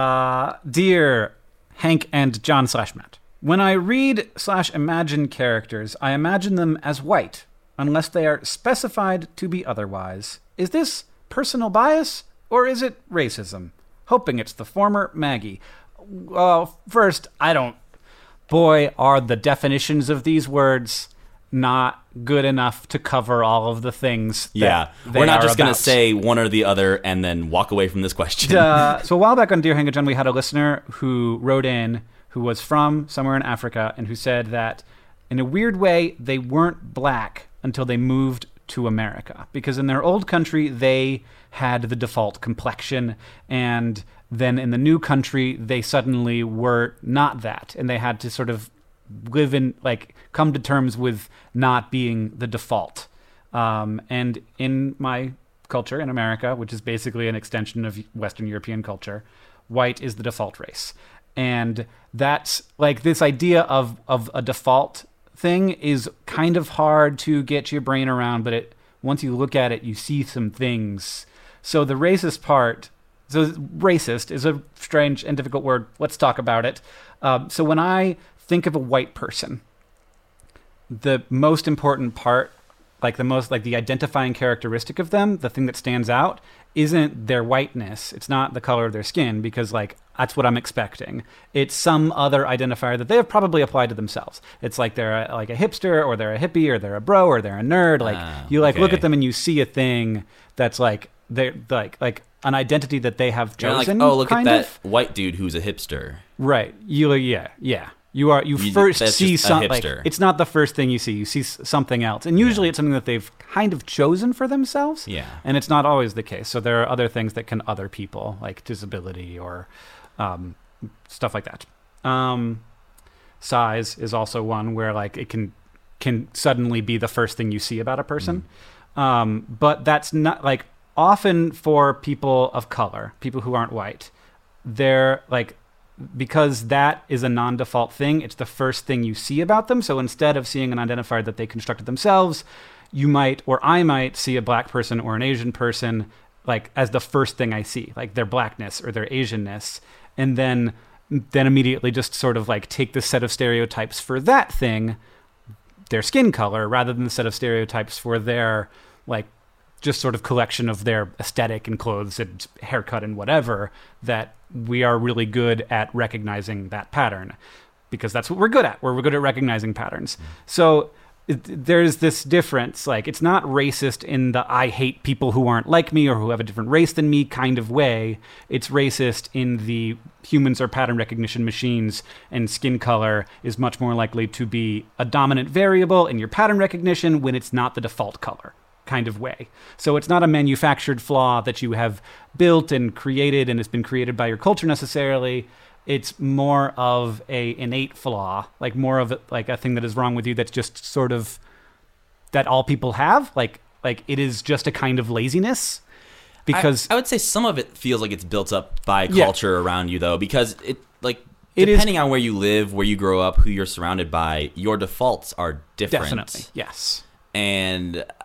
Dear Hank and John / Matt, when I read / imagine characters, I imagine them as white, unless they are specified to be otherwise. Is this personal bias, or is it racism? Hoping it's the former. Maggie. First, I don't... Boy, are the definitions of these words not good enough to cover all of the things that
we're not just going to say one or the other and then walk away from this question.
So a while back on Dear Hank and John, we had a listener who wrote in who was from somewhere in Africa and who said that in a weird way, they weren't black until they moved to America, because in their old country, they had the default complexion, and then in the new country, they suddenly were not that, and they had to sort of live in, come to terms with not being the default. And in my culture in America, which is basically an extension of Western European culture, white is the default race. And that's this idea of a default thing is kind of hard to get your brain around, but once you look at it, you see some things. So the racist part, racist is a strange and difficult word. Let's talk about it. So when I think of a white person, the most important part, the identifying characteristic of them, the thing that stands out, isn't their whiteness. It's not the color of their skin, because that's what I'm expecting. It's some other identifier that they have probably applied to themselves. It's they're a hipster, or they're a hippie, or they're a bro, or they're a nerd. Look at them and you see a thing that's they're an identity that they have chosen.
Look at that white dude who's a hipster.
Right. You first see something. It's not the first thing you see. You see something else, and usually it's something that they've kind of chosen for themselves.
Yeah,
and it's not always the case. So there are other things that can other people, like disability or stuff like that. Size is also one where it can suddenly be the first thing you see about a person. But that's not often for people of color, people who aren't white. They're because that is a non-default thing, it's the first thing you see about them. So instead of seeing an identifier that they constructed themselves, you might, or I might, see a black person or an Asian person as the first thing I see, their blackness or their Asianness, and then immediately just sort of take the set of stereotypes for that thing, their skin color, rather than the set of stereotypes for their just sort of collection of their aesthetic and clothes and haircut and whatever, that we are really good at recognizing that pattern, because that's what we're good at. We're good at recognizing patterns. So there's this difference. It's not racist in the I hate people who aren't like me or who have a different race than me kind of way. It's racist in the humans are pattern recognition machines, and skin color is much more likely to be a dominant variable in your pattern recognition when it's not the default color kind of way. So it's not a manufactured flaw that you have built and created and it's been created by your culture necessarily. It's more of a innate flaw, more of a thing that is wrong with you that's just sort of that all people have. It is just a kind of laziness. Because
I would say some of it feels like it's built up by culture around you, though, because depending on where you live, where you grow up, who you're surrounded by, your defaults are different.
Definitely, yes.
And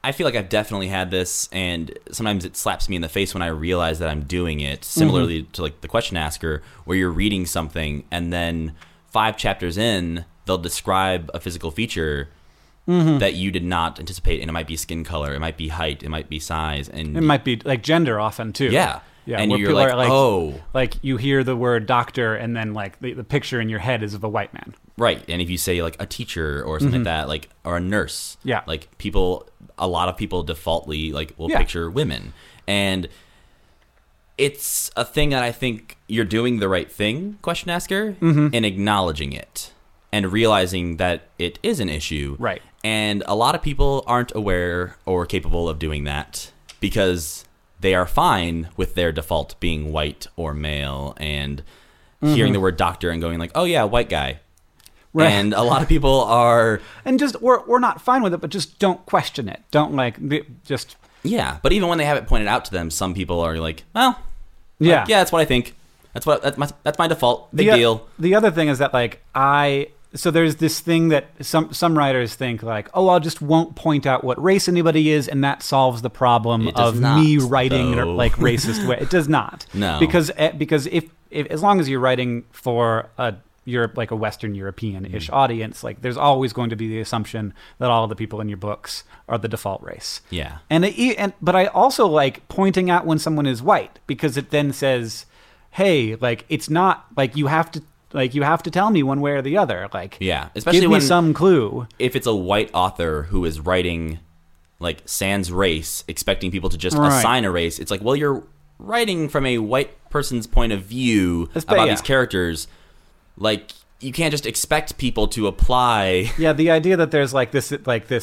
I feel like I've definitely had this, and sometimes it slaps me in the face when I realize that I'm doing it, similarly to like the question asker, where you're reading something and then 5 chapters in, they'll describe a physical feature that you did not anticipate, and it might be skin color, it might be height, it might be size, and
it might be like gender often too.
Yeah. And
where
you're
people
like,
are
oh.
Like you hear the word doctor, and then like the picture in your head is of a white man.
Right. And if you say like a teacher or something like that, like, or a nurse,
Yeah.
like a lot of people defaultly like will picture women. And it's a thing that I think you're doing the right thing, question asker, in acknowledging it and realizing that it is an issue.
Right.
And a lot of people aren't aware or capable of doing that because they are fine with their default being white or male and hearing the word doctor and going like, oh yeah, white guy. Right. And a lot of people are...
And just, we're not fine with it, but just don't question it. Don't just...
Yeah, but even when they have it pointed out to them, some people are like, well, yeah, that's what I think. That's my default. Big deal.
The other thing is that so there's this thing that some writers think like, oh, I'll just won't point out what race anybody is, and that solves the problem of me writing like racist way. It does not.
No.
Because if as long as you're writing for like a Western European-ish audience, like there's always going to be the assumption that all of the people in your books are the default race.
Yeah.
But I also like pointing out when someone is white, because it then says, hey, like it's not like you have to tell me one way or the other. Like,
yeah, especially
give me
when
some clue.
If it's a white author who is writing like sans race, expecting people to just assign a race, it's like, well, you're writing from a white person's point of view about these characters. Like, you can't just expect people to apply.
Yeah, the idea that there's like this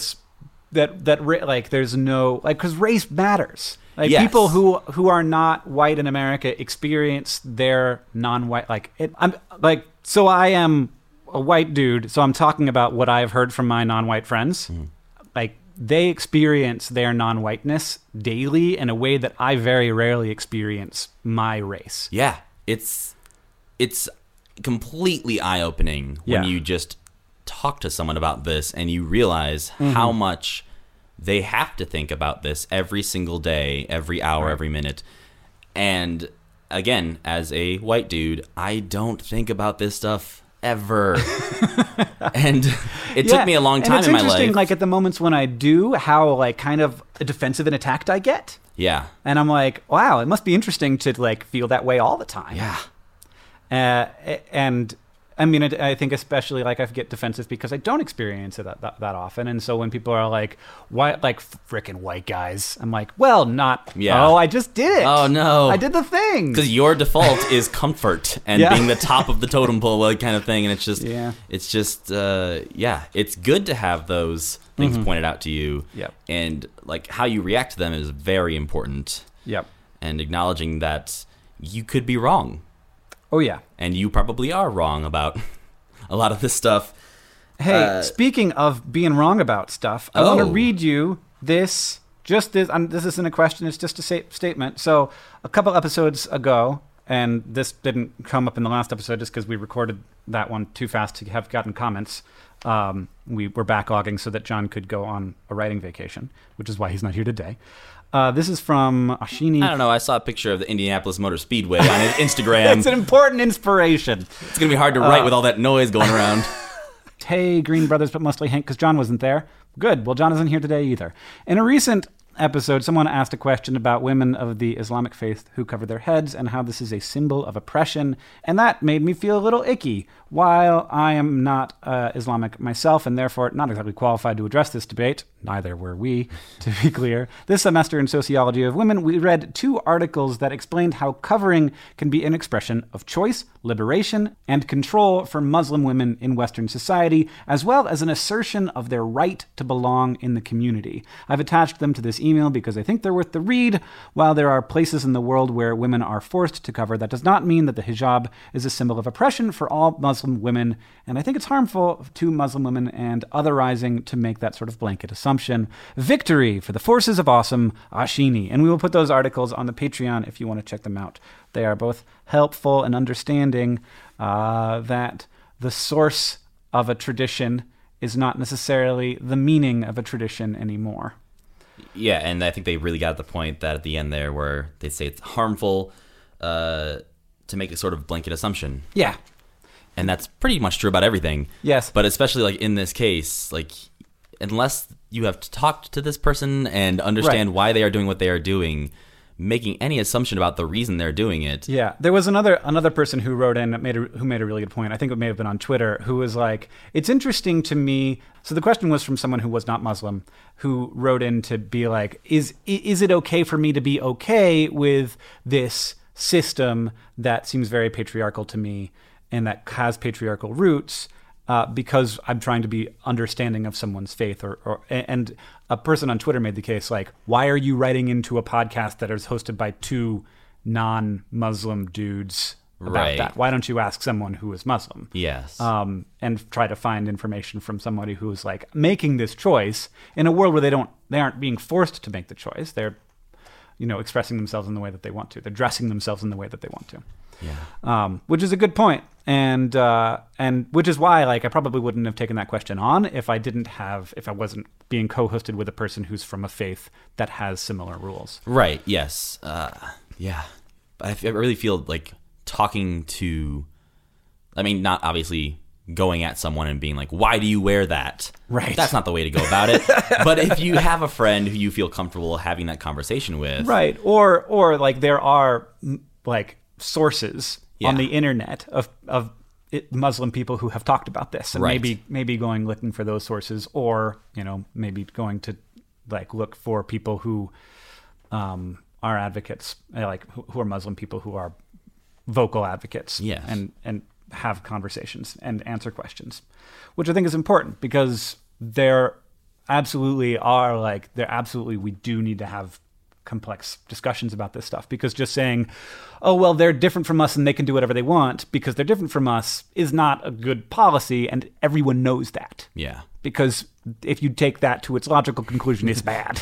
there's no, like, because race matters. Like, people who are not white in America experience their non-white, so I am a white dude, so I'm talking about what I've heard from my non-white friends. Like, they experience their non-whiteness daily in a way that I very rarely experience my race.
Yeah, it's completely eye-opening when you just talk to someone about this and you realize how much they have to think about this every single day, every hour, every minute. And again, as a white dude, I don't think about this stuff ever. And it took me a long time in my life.
It's interesting, like at the moments when I do, how like kind of defensive and attacked I get.
Yeah.
And I'm like, wow, it must be interesting to like feel that way all the time.
Yeah.
And I mean, I think especially like I get defensive because I don't experience it that often. And so when people are like, "Why, like frickin' white guys?" I'm like, "Well, not. Yeah. Oh, I just did it.
Oh no,
I did the thing."
Because your default is comfort and being the top of the totem pole, like, kind of thing. And it's just, it's good to have those things pointed out to you.
Yep.
And like how you react to them is very important.
Yep.
And acknowledging that you could be wrong.
Oh, yeah.
And you probably are wrong about a lot of this stuff.
Hey, speaking of being wrong about stuff, I want to read you this. This isn't a question, it's just a statement. So a couple episodes ago, and this didn't come up in the last episode just because we recorded that one too fast to have gotten comments. We were backlogging so that John could go on a writing vacation, which is why he's not here today. This is from Ashini.
I don't know. I saw a picture of the Indianapolis Motor Speedway on his Instagram.
It's an important inspiration.
It's going to be hard to write with all that noise going around.
Hey, Green Brothers, but mostly Hank, because John wasn't there. Good. Well, John isn't here today either. In a recent episode, someone asked a question about women of the Islamic faith who cover their heads and how this is a symbol of oppression, and that made me feel a little icky. While I am not Islamic myself and therefore not exactly qualified to address this debate, neither were we, to be clear, this semester in Sociology of Women, we read 2 articles that explained how covering can be an expression of choice, liberation, and control for Muslim women in Western society, as well as an assertion of their right to belong in the community. I've attached them to this email because I think they're worth the read. While there are places in the world where women are forced to cover, that does not mean that the hijab is a symbol of oppression for all Muslim women, and I think it's harmful to Muslim women and otherizing to make that sort of blanket assumption. Victory for the forces of awesome, Ashini. And we will put those articles on the Patreon if you want to check them out. They are both helpful in understanding that the source of a tradition is not necessarily the meaning of a tradition anymore.
Yeah, and I think they really got the point that at the end there where they say it's harmful to make a sort of blanket assumption.
Yeah.
And that's pretty much true about everything.
Yes.
But especially like in this case, like unless you have talked to this person and understand why they are doing what they are doing, making any assumption about the reason they're doing it.
Yeah, there was another person who wrote in who made a really good point. I think it may have been on Twitter, who was like, "It's interesting to me." So the question was from someone who was not Muslim, who wrote in to be like, "Is it okay for me to be okay with this system that seems very patriarchal to me and that has patriarchal roots?" Because I'm trying to be understanding of someone's faith, and a person on Twitter made the case like, why are you writing into a podcast that is hosted by two non-Muslim dudes about that? Why don't you ask someone who is Muslim?
Yes.
And try to find information from somebody who is like making this choice in a world where they aren't being forced to make the choice. They're, expressing themselves in the way that they want to. They're dressing themselves in the way that they want to.
Yeah.
Which is a good point. And which is why, like, I probably wouldn't have taken that question on if I wasn't being co-hosted with a person who's from a faith that has similar rules.
Right. Yes. Yeah. I really feel like talking to, not obviously going at someone and being like, why do you wear that?
Right.
That's not the way to go about it. But if you have a friend who you feel comfortable having that conversation with.
Right. Or like there are like sources on the internet of Muslim people who have talked about this, and maybe going looking for those sources, or maybe going to like look for people who are advocates, like who are Muslim people who are vocal advocates, and have conversations and answer questions, which I think is important because we do need to have complex discussions about this stuff, because just saying, oh, well, they're different from us and they can do whatever they want because they're different from us is not a good policy, and everyone knows that.
Yeah. Because
if you take that to its logical conclusion, it's bad.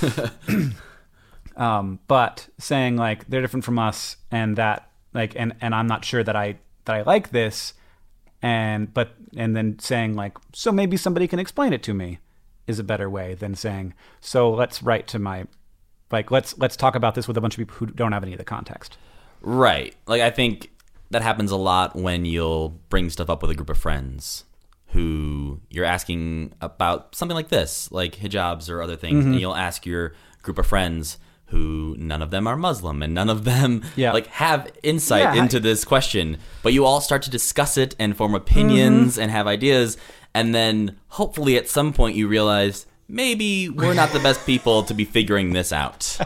But saying like they're different from us and that like and I'm not sure that I like this, and then saying like, so maybe somebody can explain it to me, is a better way than saying, so let's write to my, like, let's talk about this with a bunch of people who don't have any of the context.
Right. Like, I think that happens a lot when you'll bring stuff up with a group of friends who you're asking about something like this, like hijabs or other things, and you'll ask your group of friends who none of them are Muslim and none of them like have insight into this question, but you all start to discuss it and form opinions and have ideas, and then hopefully at some point you realize maybe we're not the best people to be figuring this out.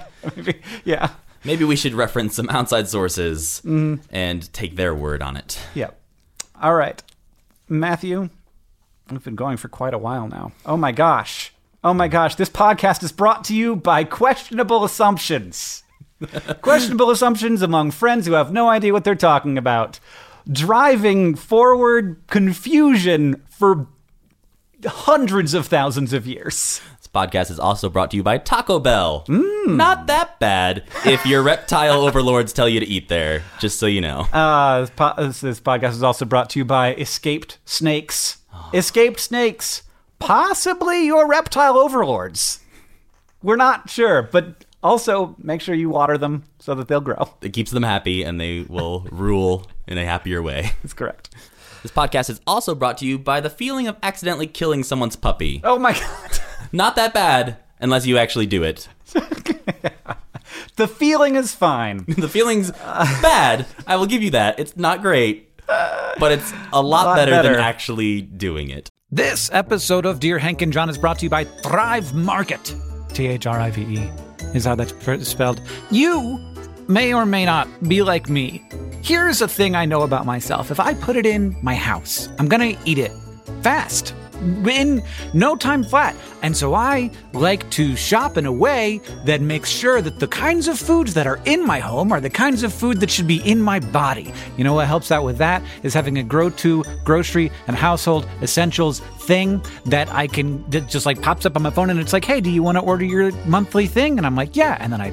Maybe we should reference some outside sources and take their word on it.
Yeah. All right. Matthew, we've been going for quite a while now. Oh my gosh, this podcast is brought to you by Questionable Assumptions. Questionable assumptions among friends who have no idea what they're talking about. Driving forward confusion for hundreds of thousands of years.
This podcast is also brought to you by Taco Bell. Not that bad if your reptile overlords tell you to eat there, just so you know.
This podcast is also brought to you by Escaped Snakes. Escaped Snakes. Possibly your reptile overlords. We're not sure, but also make sure you water them so that they'll grow.
It keeps them happy and they will rule in a happier way.
That's correct.
This podcast is also brought to you by the feeling of accidentally killing someone's puppy.
Oh my God.
Not that bad unless you actually do it.
The feeling is fine.
The feeling's bad. I will give you that. It's not great, but it's a lot better than actually doing it.
This episode of Dear Hank and John is brought to you by Thrive Market. THRIVE is how that's spelled. You may or may not be like me. Here's a thing I know about myself. If I put it in my house, I'm going to eat it fast, in no time flat. And so I like to shop in a way that makes sure that the kinds of foods that are in my home are the kinds of food that should be in my body. You know what helps out with that is having a go-to grocery and household essentials thing that just like pops up on my phone and it's like, hey, do you want to order your monthly thing? And I'm like, yeah. And then I pick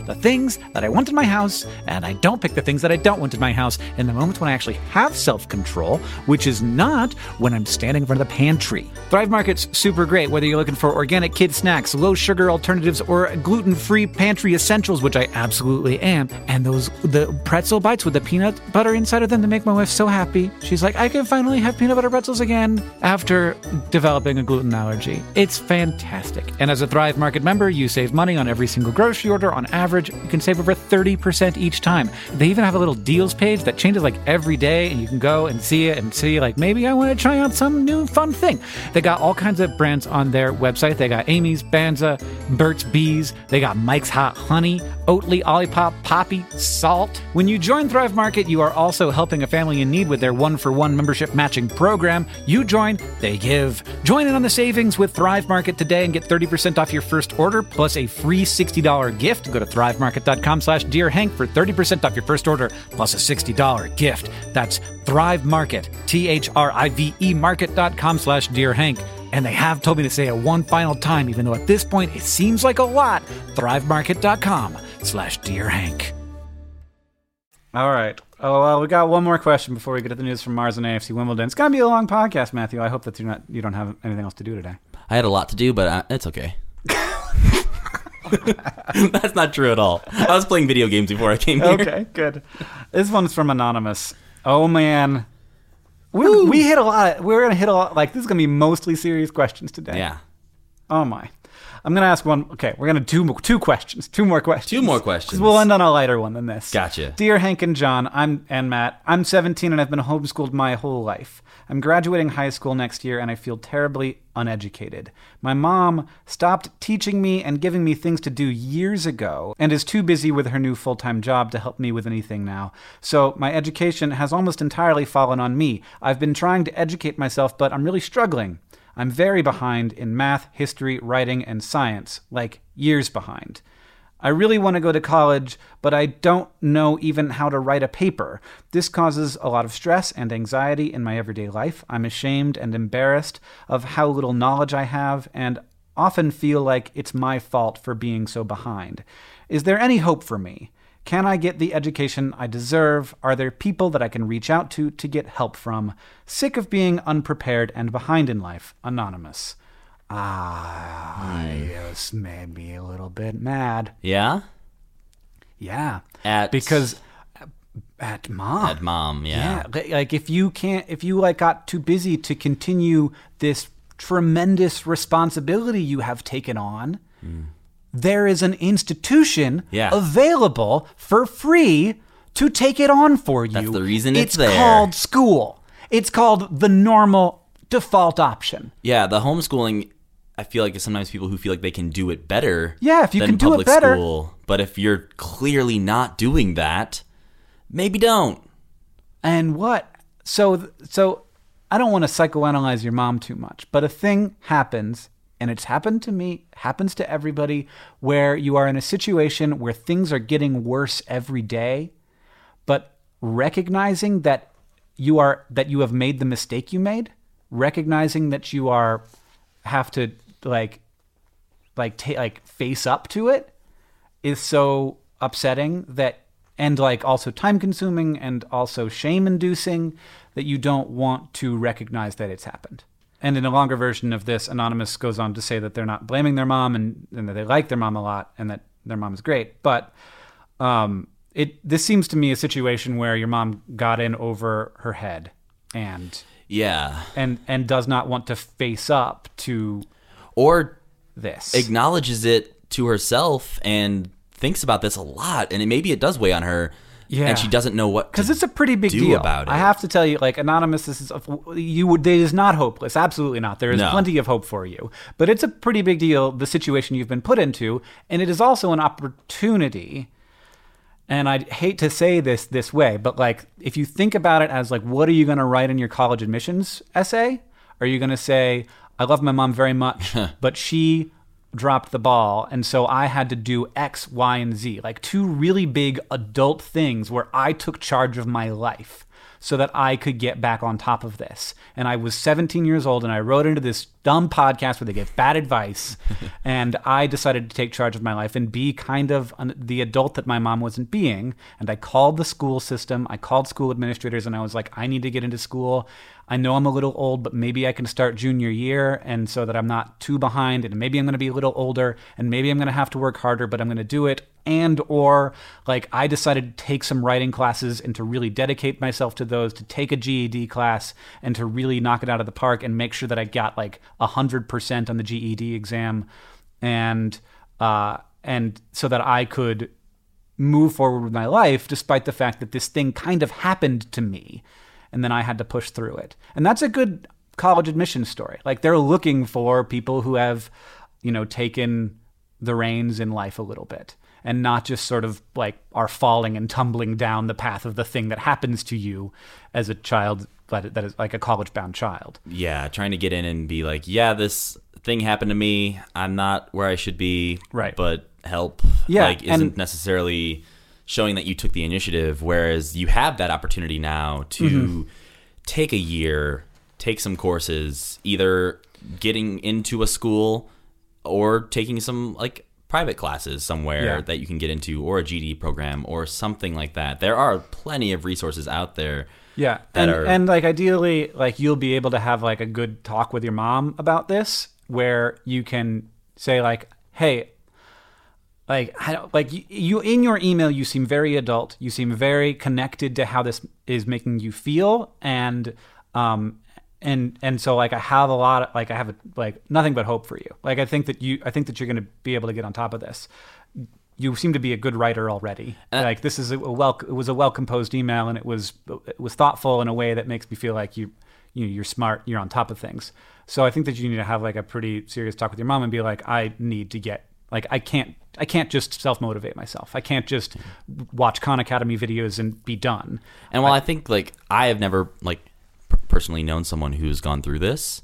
the things that I want in my house, and I don't pick the things that I don't want in my house in the moments when I actually have self-control, which is not when I'm standing in front of the pantry. Thrive Market's super great, whether you're looking for organic kid snacks, low-sugar alternatives, or gluten-free pantry essentials, which I absolutely am. And the pretzel bites with the peanut butter inside of them that make my wife so happy. She's like, I can finally have peanut butter pretzels again after developing a gluten allergy. It's fantastic. And as a Thrive Market member, you save money on every single grocery order. On average, you can save over 30% each time. They even have a little deals page that changes like every day, and you can go and see it and see like, maybe I want to try out some new fun thing. They got all kinds of brands on their website. They got Amy's, Banza, Burt's Bees. They got Mike's Hot Honey, Oatly, Olipop, Poppy, Salt. When you join Thrive Market, you are also helping a family in need with their 1-for-1 membership matching program. You join, they give. Join in on the savings with Thrive Market today and get 30% off your first order plus a free $60 gift. Go to thrivemarket.com/DearHank for 30% off your first order plus a $60 gift. That's Thrive Market, THRIVE market.com/DearHank. And they have told me to say it one final time, even though at this point it seems like a lot. thrivemarket.com/DearHank. All right. Oh, well, we got one more question before we get to the news from Mars and AFC Wimbledon. It's going to be a long podcast, Matthew. I hope that you don't have anything else to do today.
I had a lot to do, but it's okay. That's not true at all. I was playing video games before I came here.
Okay, good. This one's from Anonymous. Oh, man. We hit a lot. We're going to hit a lot. Like, this is going to be mostly serious questions today.
Yeah.
Oh, my. I'm going to ask one. Okay, we're going to do two questions. Two more questions.
Two more questions.
'Cause we'll end on a lighter one than this.
Gotcha.
Dear Hank and John, and Matt, I'm 17 and I've been homeschooled my whole life. I'm graduating high school next year and I feel terribly uneducated. My mom stopped teaching me and giving me things to do years ago and is too busy with her new full-time job to help me with anything now. So my education has almost entirely fallen on me. I've been trying to educate myself, but I'm really struggling. I'm very behind in math, history, writing, and science, like years behind. I really want to go to college, but I don't know even how to write a paper. This causes a lot of stress and anxiety in my everyday life. I'm ashamed and embarrassed of how little knowledge I have and often feel like it's my fault for being so behind. Is there any hope for me? Can I get the education I deserve? Are there people that I can reach out to get help from? Sick of being unprepared and behind in life. Anonymous. This made me a little bit mad.
Yeah?
Yeah.
Because
at mom.
At mom, yeah.
Like if you got too busy to continue this tremendous responsibility you have taken on, there is an institution available for free to take it on for you.
That's the reason it's there.
It's called school. It's called the normal default option.
Yeah, the homeschooling, I feel like, is sometimes people who feel like they can do it better.
Yeah, if you
than
can do
public
it better.
School. But if you're clearly not doing that, maybe don't.
And what? So I don't want to psychoanalyze your mom too much, but a thing happens, and it's happened to me, happens to everybody, where you are in a situation where things are getting worse every day, but recognizing that you have made the mistake you made, recognizing that you have to face up to it is so upsetting and also time consuming and also shame inducing that you don't want to recognize that it's happened. And in a longer version of this, Anonymous goes on to say that they're not blaming their mom and that they like their mom a lot and that their mom is great. But this seems to me a situation where your mom got in over her head and does not want to face up to this.
Acknowledges it to herself and thinks about this a lot, and maybe it does weigh on her. Yeah. And she doesn't know what to do about it. Because
it's a pretty big deal. I have to tell you, Anonymous, this is not hopeless. Absolutely not. There is plenty of hope for you. But it's a pretty big deal, the situation you've been put into, and it is also an opportunity. And I hate to say this way, but if you think about it as what are you going to write in your college admissions essay? Are you going to say, I love my mom very much, but she dropped the ball, and so I had to do X, Y, and Z, like 2 really big adult things where I took charge of my life so that I could get back on top of this. And I was 17 years old, and I wrote into this dumb podcast where they give bad advice, and I decided to take charge of my life and be kind of the adult that my mom wasn't being. And I called the school system, I called school administrators, and I was like, I need to get into school. I know I'm a little old, but maybe I can start junior year, and so that I'm not too behind, and maybe I'm going to be a little older, and maybe I'm going to have to work harder, but I'm going to do it. And or like I decided to take some writing classes and to really dedicate myself to those, to take a GED class and to really knock it out of the park and make sure that I got like 100% on the GED exam, and so that I could move forward with my life despite the fact that this thing kind of happened to me, and then I had to push through it. And that's a good college admissions story. Like they're looking for people who have, taken the reins in life a little bit, and not just sort of like are falling and tumbling down the path of the thing that happens to you as a child that is like a college-bound child.
Yeah, trying to get in and be like, yeah, this thing happened to me. I'm not where I should be,
right? But
help,
yeah,
isn't necessarily showing that you took the initiative, whereas you have that opportunity now to take a year, take some courses, either getting into a school or taking some like private classes somewhere that you can get into, or a GED program or something like that. There are plenty of resources out there.
Yeah. And like ideally, like you'll be able to have like a good talk with your mom about this, where you can say like, hey, like you in your email, you seem very adult. You seem very connected to how this is making you feel. And so like I have a lot of, like I have nothing but hope for you. Like I think that you're going to be able to get on top of this. You seem to be a good writer already. Like this is it was a well-composed email, and it was thoughtful in a way that makes me feel like you're smart, you're on top of things. So I think that you need to have like a pretty serious talk with your mom and be like, I need to get, like, I can't just self-motivate myself. I can't just watch Khan Academy videos and be done.
And while I think like I have never like personally known someone who's gone through this,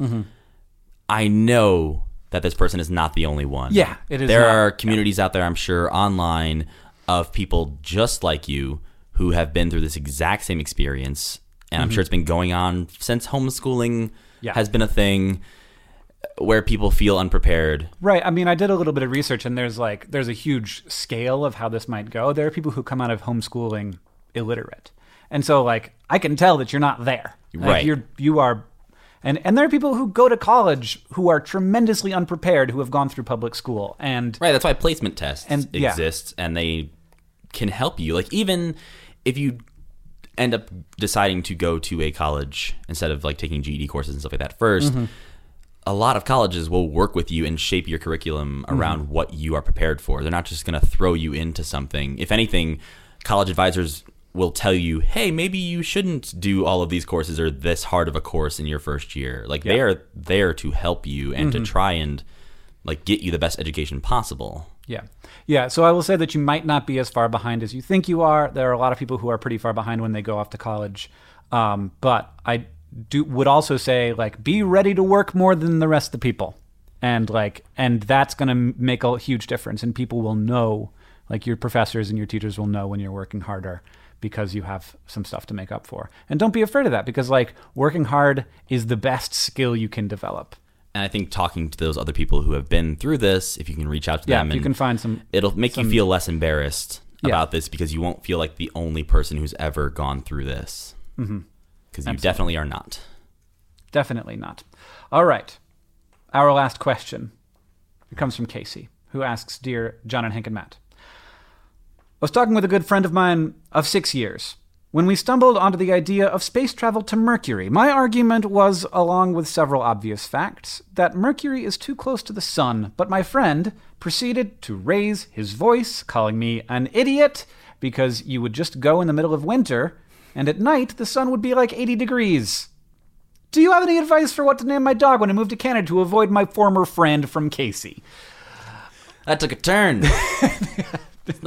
I know that this person is not the only one.
Yeah, it is.
There are communities out there, I'm sure, online of people just like you who have been through this exact same experience. And I'm sure it's been going on since homeschooling has been a thing, where people feel unprepared.
Right. I mean, I did a little bit of research, and there's a huge scale of how this might go. There are people who come out of homeschooling illiterate. And so like I can tell that you're not there. Like,
right.
You are. And there are people who go to college who are tremendously unprepared, who have gone through public school. And
right, that's why placement tests exist, and they can help you. Like even if you end up deciding to go to a college instead of like taking GED courses and stuff like that first, a lot of colleges will work with you and shape your curriculum around what you are prepared for. They're not just going to throw you into something. If anything, college advisors will tell you, hey, maybe you shouldn't do all of these courses or this hard of a course in your first year. Like they are there to help you and to try and like get you the best education possible.
Yeah. Yeah. So I will say that you might not be as far behind as you think you are. There are a lot of people who are pretty far behind when they go off to college. But I would also say like, be ready to work more than the rest of the people. And that's going to make a huge difference. And people will know, like your professors and your teachers will know when you're working harder, because you have some stuff to make up for. And don't be afraid of that, because like working hard is the best skill you can develop.
And I think talking to those other people who have been through this, if you can reach out to them,
you can find some,
it'll make you feel less embarrassed about this, because you won't feel like the only person who's ever gone through this. Because you definitely are not.
Definitely not. All right. Our last question. It comes from Casey, who asks, Dear John and Hank and Matt, I was talking with a good friend of mine of 6 years when we stumbled onto the idea of space travel to Mercury. My argument was, along with several obvious facts, that Mercury is too close to the sun, but my friend proceeded to raise his voice, calling me an idiot, because you would just go in the middle of winter, and at night the sun would be like 80 degrees. Do you have any advice for what to name my dog when I move to Canada to avoid my former friend from Casey?
That took a turn. It's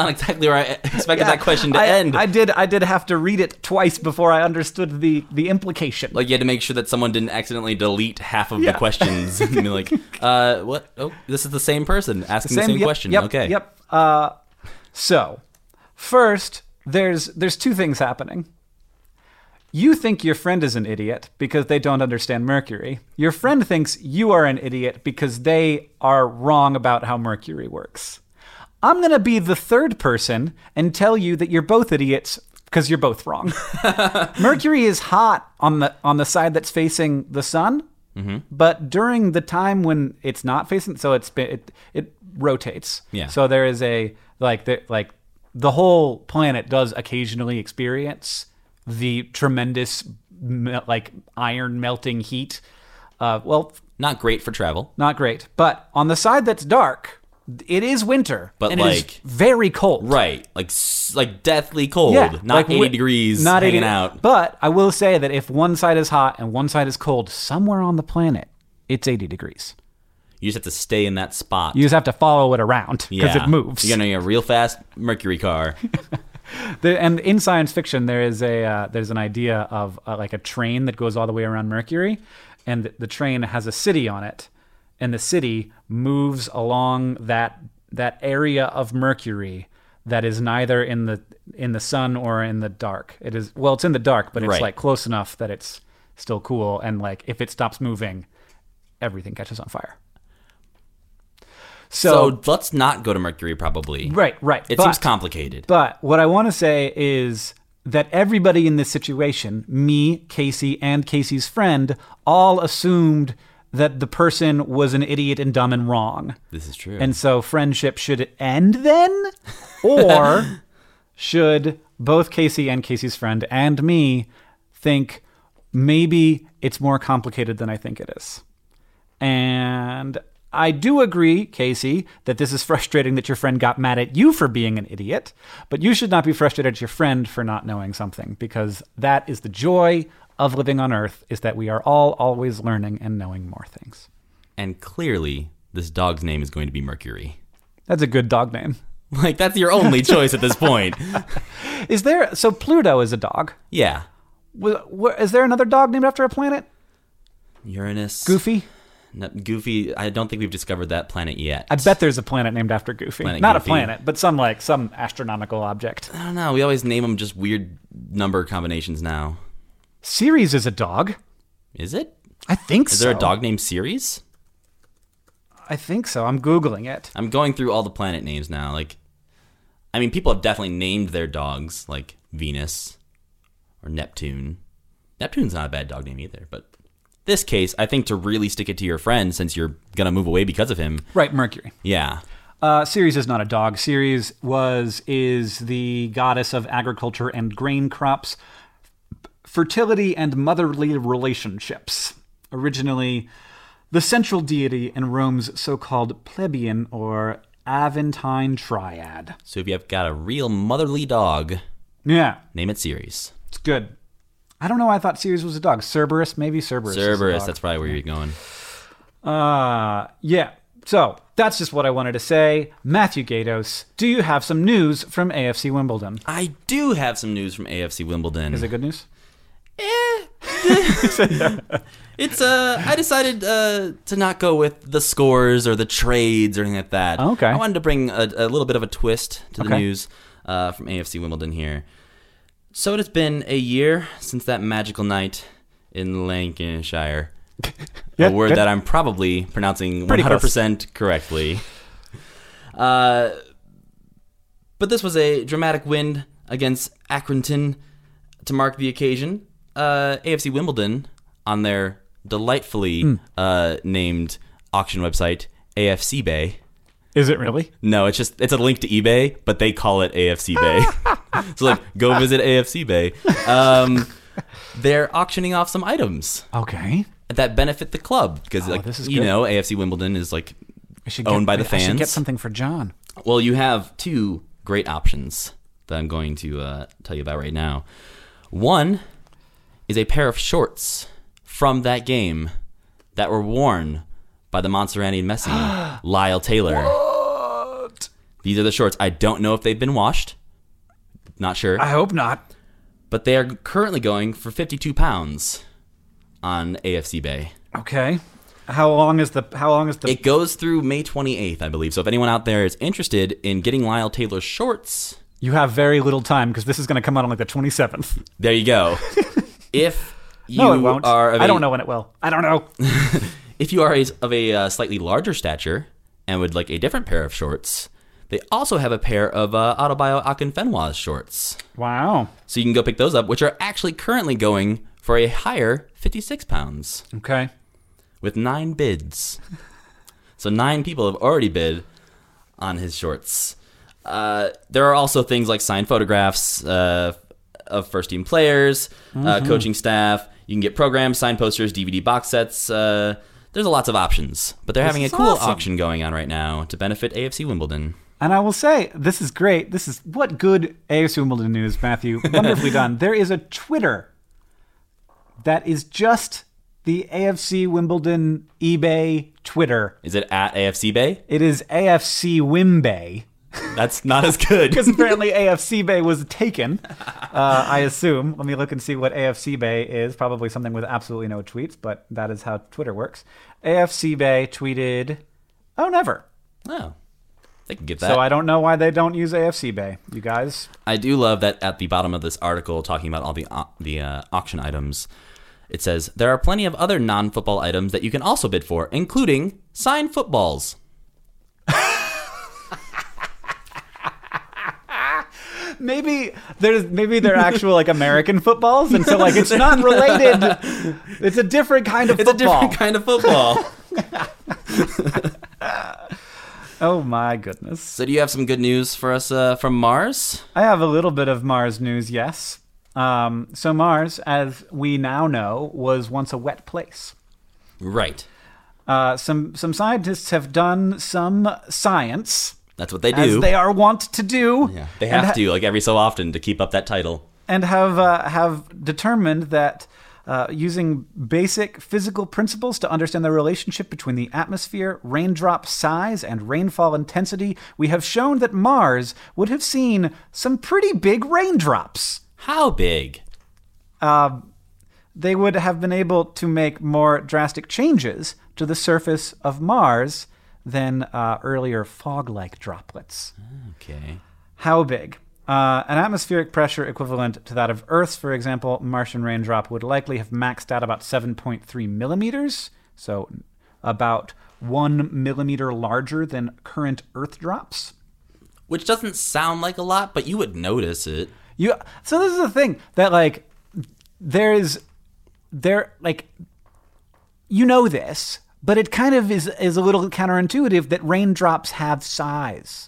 not exactly where I expected that question to end.
I did have to read it twice before I understood the implication.
Like, you had to make sure that someone didn't accidentally delete half of the questions. And be like, what? Oh, this is the same person asking the same question. Okay.
Yep. So, first, there's two things happening. You think your friend is an idiot because they don't understand Mercury. Your friend thinks you are an idiot because they are wrong about how Mercury works. I'm going to be the third person and tell you that you're both idiots because you're both wrong. Mercury is hot on the side that's facing the sun, but during the time when it's not facing, so it rotates. Yeah. So there is a the whole planet does occasionally experience the tremendous iron melting heat.
Not great for travel.
Not great. But on the side that's dark, it is winter.
But
and it is very cold.
Right. Like deathly cold. Yeah, not 80 degrees
not
hanging
80,
out.
But I will say that if one side is hot and one side is cold, somewhere on the planet, it's 80 degrees.
You just have to stay in that spot.
You just have to follow it around because it moves.
You're going to need a real fast Mercury car.
And in science fiction, there's an idea of like a train that goes all the way around Mercury, and the train has a city on it, and the city moves along that area of Mercury that is neither in the sun or in the dark. It's in the dark, but it's like close enough that it's still cool, and like if it stops moving, everything catches on fire.
So let's not go to Mercury, probably.
Right.
It seems complicated.
But what I want to say is that everybody in this situation, me, Casey, and Casey's friend, all assumed that the person was an idiot and dumb and wrong.
This is true.
And so friendship should end then? Or should both Casey and Casey's friend and me think maybe it's more complicated than I think it is? And I do agree, Casey, that this is frustrating that your friend got mad at you for being an idiot, but you should not be frustrated at your friend for not knowing something, because that is the joy of living on Earth, is that we are all always learning and knowing more things.
And clearly, this dog's name is going to be Mercury.
That's a good dog name.
Like, that's your only choice at this point.
So Pluto is a dog?
Yeah.
Is there another dog named after a planet?
Uranus.
Goofy?
No, Goofy, I don't think we've discovered that planet yet.
I bet there's a planet named after Goofy. Not Goofy. A planet, but some astronomical object.
I don't know. We always name them just weird number combinations now.
Ceres is a dog.
Is it?
I think so.
Is there a dog named Ceres?
I think so. I'm Googling it.
I'm going through all the planet names now. People have definitely named their dogs, like Venus or Neptune. Neptune's not a bad dog name either, but this case, I think to really stick it to your friend, since you're going to move away because of him.
Right, Mercury.
Yeah.
Ceres is not a dog. Ceres is the goddess of agriculture and grain crops, fertility and motherly relationships. Originally, the central deity in Rome's so-called plebeian or Aventine triad.
So if you've got a real motherly dog, name it Ceres.
It's good. I don't know why I thought Ceres was a dog. Cerberus, maybe Cerberus.
Cerberus, that's probably where you're going.
Yeah. So that's just what I wanted to say. Matthew Gatos, do you have some news from AFC Wimbledon?
I do have some news from AFC Wimbledon.
Is it good news?
I decided to not go with the scores or the trades or anything like that.
Okay.
I wanted to bring a little bit of a twist to the news from AFC Wimbledon here. So it has been a year since that magical night in Lancashire. A word that I'm probably pronouncing 100% correctly. But this was a dramatic win against Accrington to mark the occasion. AFC Wimbledon, on their delightfully named auction website, AFC Bay.
Is it really?
No, it's a link to eBay, but they call it AFC Bay. So go visit AFC Bay. They're auctioning off some items.
Okay.
That benefit the club because AFC Wimbledon is owned by the fans.
I should get something for John.
Well, you have two great options that I'm going to tell you about right now. One is a pair of shorts from that game that were worn by the Montserrat Messi, Lyle Taylor.
What?
These are the shorts. I don't know if they've been washed. Not sure.
I hope not.
But they are currently going for £52 on AFC Bay.
Okay. How long is the
It goes through May 28th, I believe. So if anyone out there is interested in getting Lyle Taylor's shorts,
You have very little time because this is going to come out on like the 27th.
there you go. If you
No, it won't.
are
I don't know when it will. I don't know.
If you are of a slightly larger stature and would like a different pair of shorts, they also have a pair of Autobio Akinfenwa's shorts.
Wow.
So you can go pick those up, which are actually currently going for a higher £56
Okay.
with 9 bids. So 9 people have already bid on his shorts. There are also things like signed photographs of first-team players, coaching staff. You can get programs, signed posters, DVD box sets. There's lots of options. But they're having a cool auction going on right now to benefit AFC Wimbledon.
And I will say, this is great. This is what good AFC Wimbledon news, Matthew. Wonderfully done. There is a Twitter that is just the AFC Wimbledon eBay Twitter.
Is it at AFC Bay?
It is AFC Wimbay.
That's not as good.
Because apparently AFC Bay was taken, I assume. Let me look and see what AFC Bay is. Probably something with absolutely no tweets, but that is how Twitter works. AFC Bay tweeted, oh, never.
Oh, they can get that.
So I don't know why they don't use AFC Bay, you guys.
I do love that at the bottom of this article, talking about all the auction items, it says, there are plenty of other non-football items that you can also bid for, including signed footballs.
Maybe they're actual like American footballs, and so like it's not related. It's a different kind of football.
It's a different kind of football.
Oh my goodness.
So do you have some good news for us from Mars?
I have a little bit of Mars news, yes. So Mars, as we now know, was once a wet place.
Right.
Some scientists have done some science.
That's what they do.
As they are wont to do.
Yeah, they have to, like every so often, to keep up that title.
And have determined that using basic physical principles to understand the relationship between the atmosphere, raindrop size, and rainfall intensity, we have shown that Mars would have seen some pretty big raindrops.
How big?
They would have been able to make more drastic changes to the surface of Mars than earlier fog-like droplets.
Okay.
How big? An atmospheric pressure equivalent to that of Earth's, for example, Martian raindrop would likely have maxed out about 7.3 millimeters, so about 1 millimeter larger than current Earth drops.
Which doesn't sound like a lot, but you would notice it.
So this is the thing, that like, you know this, but it kind of is a little counterintuitive that raindrops have size.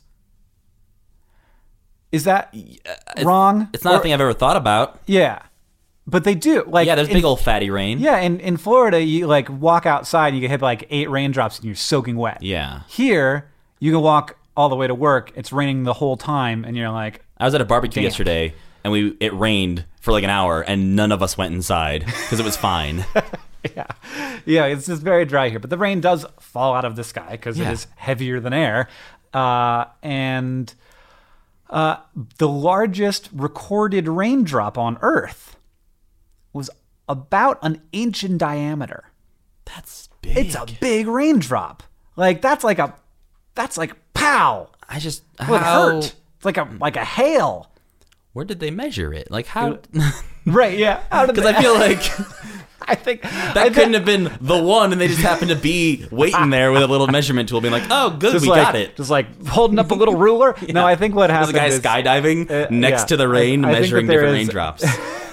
Is that wrong?
It's not a thing I've ever thought about.
Yeah. But they do. Like,
yeah, there's big old fatty rain.
Yeah, in Florida, you like walk outside and you get hit by like 8 raindrops and you're soaking wet.
Yeah.
Here, you can walk all the way to work. It's raining the whole time and you're like,
I was at a barbecue yesterday and it rained for like an hour and none of us went inside because it was fine.
Yeah, it's just very dry here. But the rain does fall out of the sky because it is heavier than air. And the largest recorded raindrop on Earth was about an inch in diameter.
That's big.
It's a big raindrop. Like, that's like pow. It hurt. It's like a hail.
Where did they measure it? Like how?
Right, yeah.
Because I feel like
I think
couldn't have been the one, and they just happened to be waiting there with a little measurement tool, being like, "Oh, good, we got it."
Just like holding up a little ruler. Yeah. No, I think what happened
is a guy skydiving next to the rain, measuring different raindrops.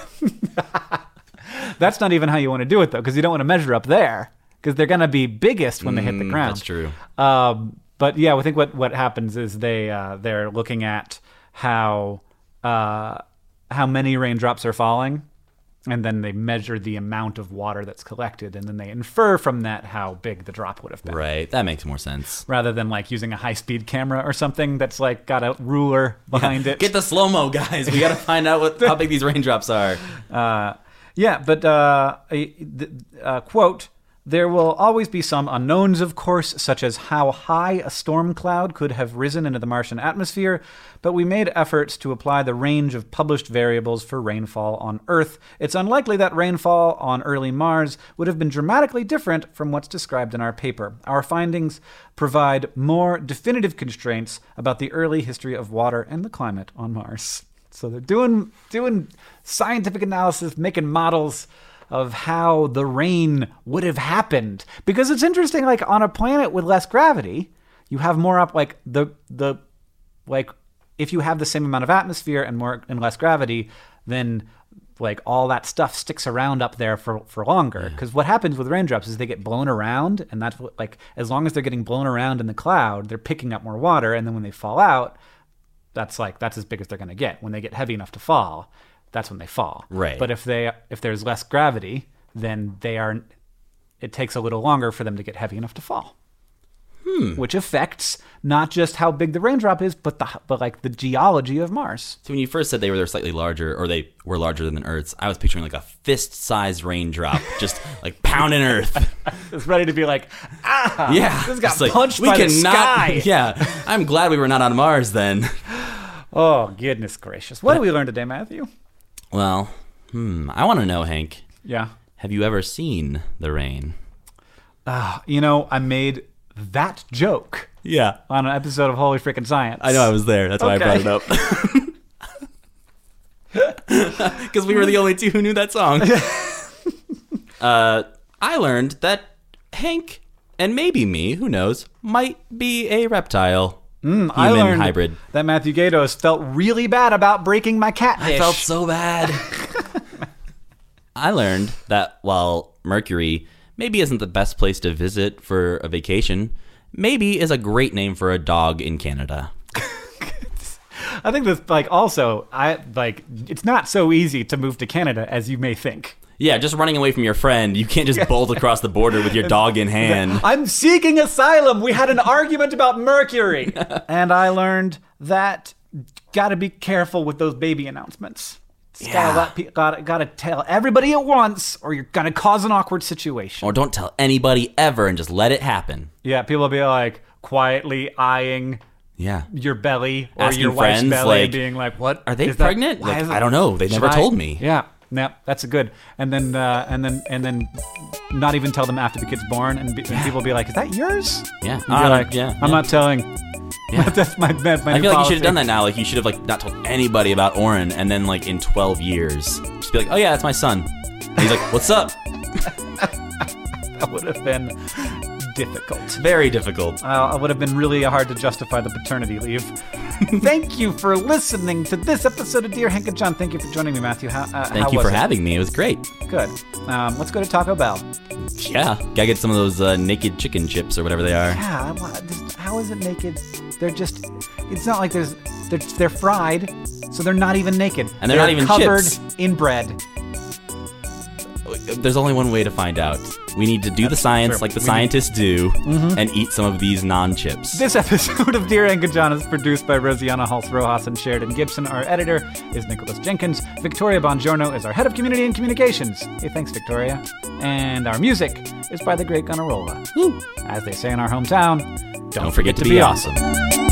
That's not even how you want to do it, though, because you don't want to measure up there, because they're going to be biggest when they hit the ground.
That's true.
But yeah, I think what happens is they're looking at how many raindrops are falling, and then they measure the amount of water that's collected, and then they infer from that how big the drop would have been.
Right, that makes more sense.
Rather than like using a high-speed camera or something that's like got a ruler behind it.
Get the slow-mo, guys. We got to find out how big these raindrops are.
But quote, There will always be some unknowns, of course, such as how high a storm cloud could have risen into the Martian atmosphere, but we made efforts to apply the range of published variables for rainfall on Earth. It's unlikely that rainfall on early Mars would have been dramatically different from what's described in our paper. Our findings provide more definitive constraints about the early history of water and the climate on Mars. So they're doing scientific analysis, making models of how the rain would have happened. Because it's interesting, like on a planet with less gravity, you have more up like if you have the same amount of atmosphere and less gravity, then like all that stuff sticks around up there for longer. Because what happens with raindrops is they get blown around, and that's what, like, as long as they're getting blown around in the cloud, they're picking up more water, and then when they fall out, that's as big as they're going to get. When they get heavy enough to fall, that's when they fall.
Right.
But if there's less gravity, then it takes a little longer for them to get heavy enough to fall. Which affects not just how big the raindrop is, but like the geology of Mars.
So when you first said they were slightly larger, or they were larger than Earth's, I was picturing like a fist-sized raindrop, just like pounding Earth.
It's ready to be like,
yeah,
this got punched by the sky.
Yeah, I'm glad we were not on Mars then.
Oh, goodness gracious. What did we learn today, Matthew?
Well, I want to know, Hank.
Yeah.
Have you ever seen the rain?
I made that joke.
Yeah.
On an episode of Holy Frickin' Science.
I know, I was there. That's why I brought it up. Because we were the only two who knew that song. I learned that Hank, and maybe me, who knows, might be a reptile. Human
I learned
hybrid.
That Matthew Gatos felt really bad about breaking my catfish.
I felt so bad. I learned that while Mercury maybe isn't the best place to visit for a vacation, maybe is a great name for a dog in Canada.
I think that's it's not so easy to move to Canada as you may think.
Yeah, just running away from your friend. You can't just bolt across the border with your dog in hand.
I'm seeking asylum. We had an argument about Mercury. And I learned that gotta be careful with those baby announcements. Gotta tell everybody at once, or you're gonna cause an awkward situation.
Or don't tell anybody ever and just let it happen.
Yeah, people will be like quietly eyeing your belly or
asking
your wife's
friends,
belly,
like,
being like, "What
are they pregnant?" Like, I don't know. They never told me.
Yeah, that's a good. And then not even tell them after the kid's born, and people will be like, "Is that yours?"
Yeah,
I'm not telling. Yeah. That's my
I feel like you should have done that now. Like, you should have not told anybody about Oren, and then in 12 years, just be like, "Oh yeah, that's my son." And he's like, "What's up?"
That would have been difficult.
Very difficult.
It would have been really hard to justify the paternity leave. Thank you for listening to this episode of Dear Hank and John. Thank you for joining me, Matthew.
Thank you for having me. It was great.
Good. Let's go to Taco Bell.
Yeah. Gotta get some of those naked chicken chips or whatever they are.
Yeah. How is it naked? It's not like they're fried, so they're not even naked.
And they're not even
covered
chips.
in bread.
There's only one way to find out. We need to do the science like the scientists do and eat some of these non-chips.
This episode of Dear Hank and John is produced by Rosianna Halse-Rojas and Sheridan Gibson. Our editor is Nicholas Jenkins. Victoria Bongiorno is our head of community and communications. Hey, thanks, Victoria. And our music is by the great Gunnarolla. As they say in our hometown, don't forget to be awesome.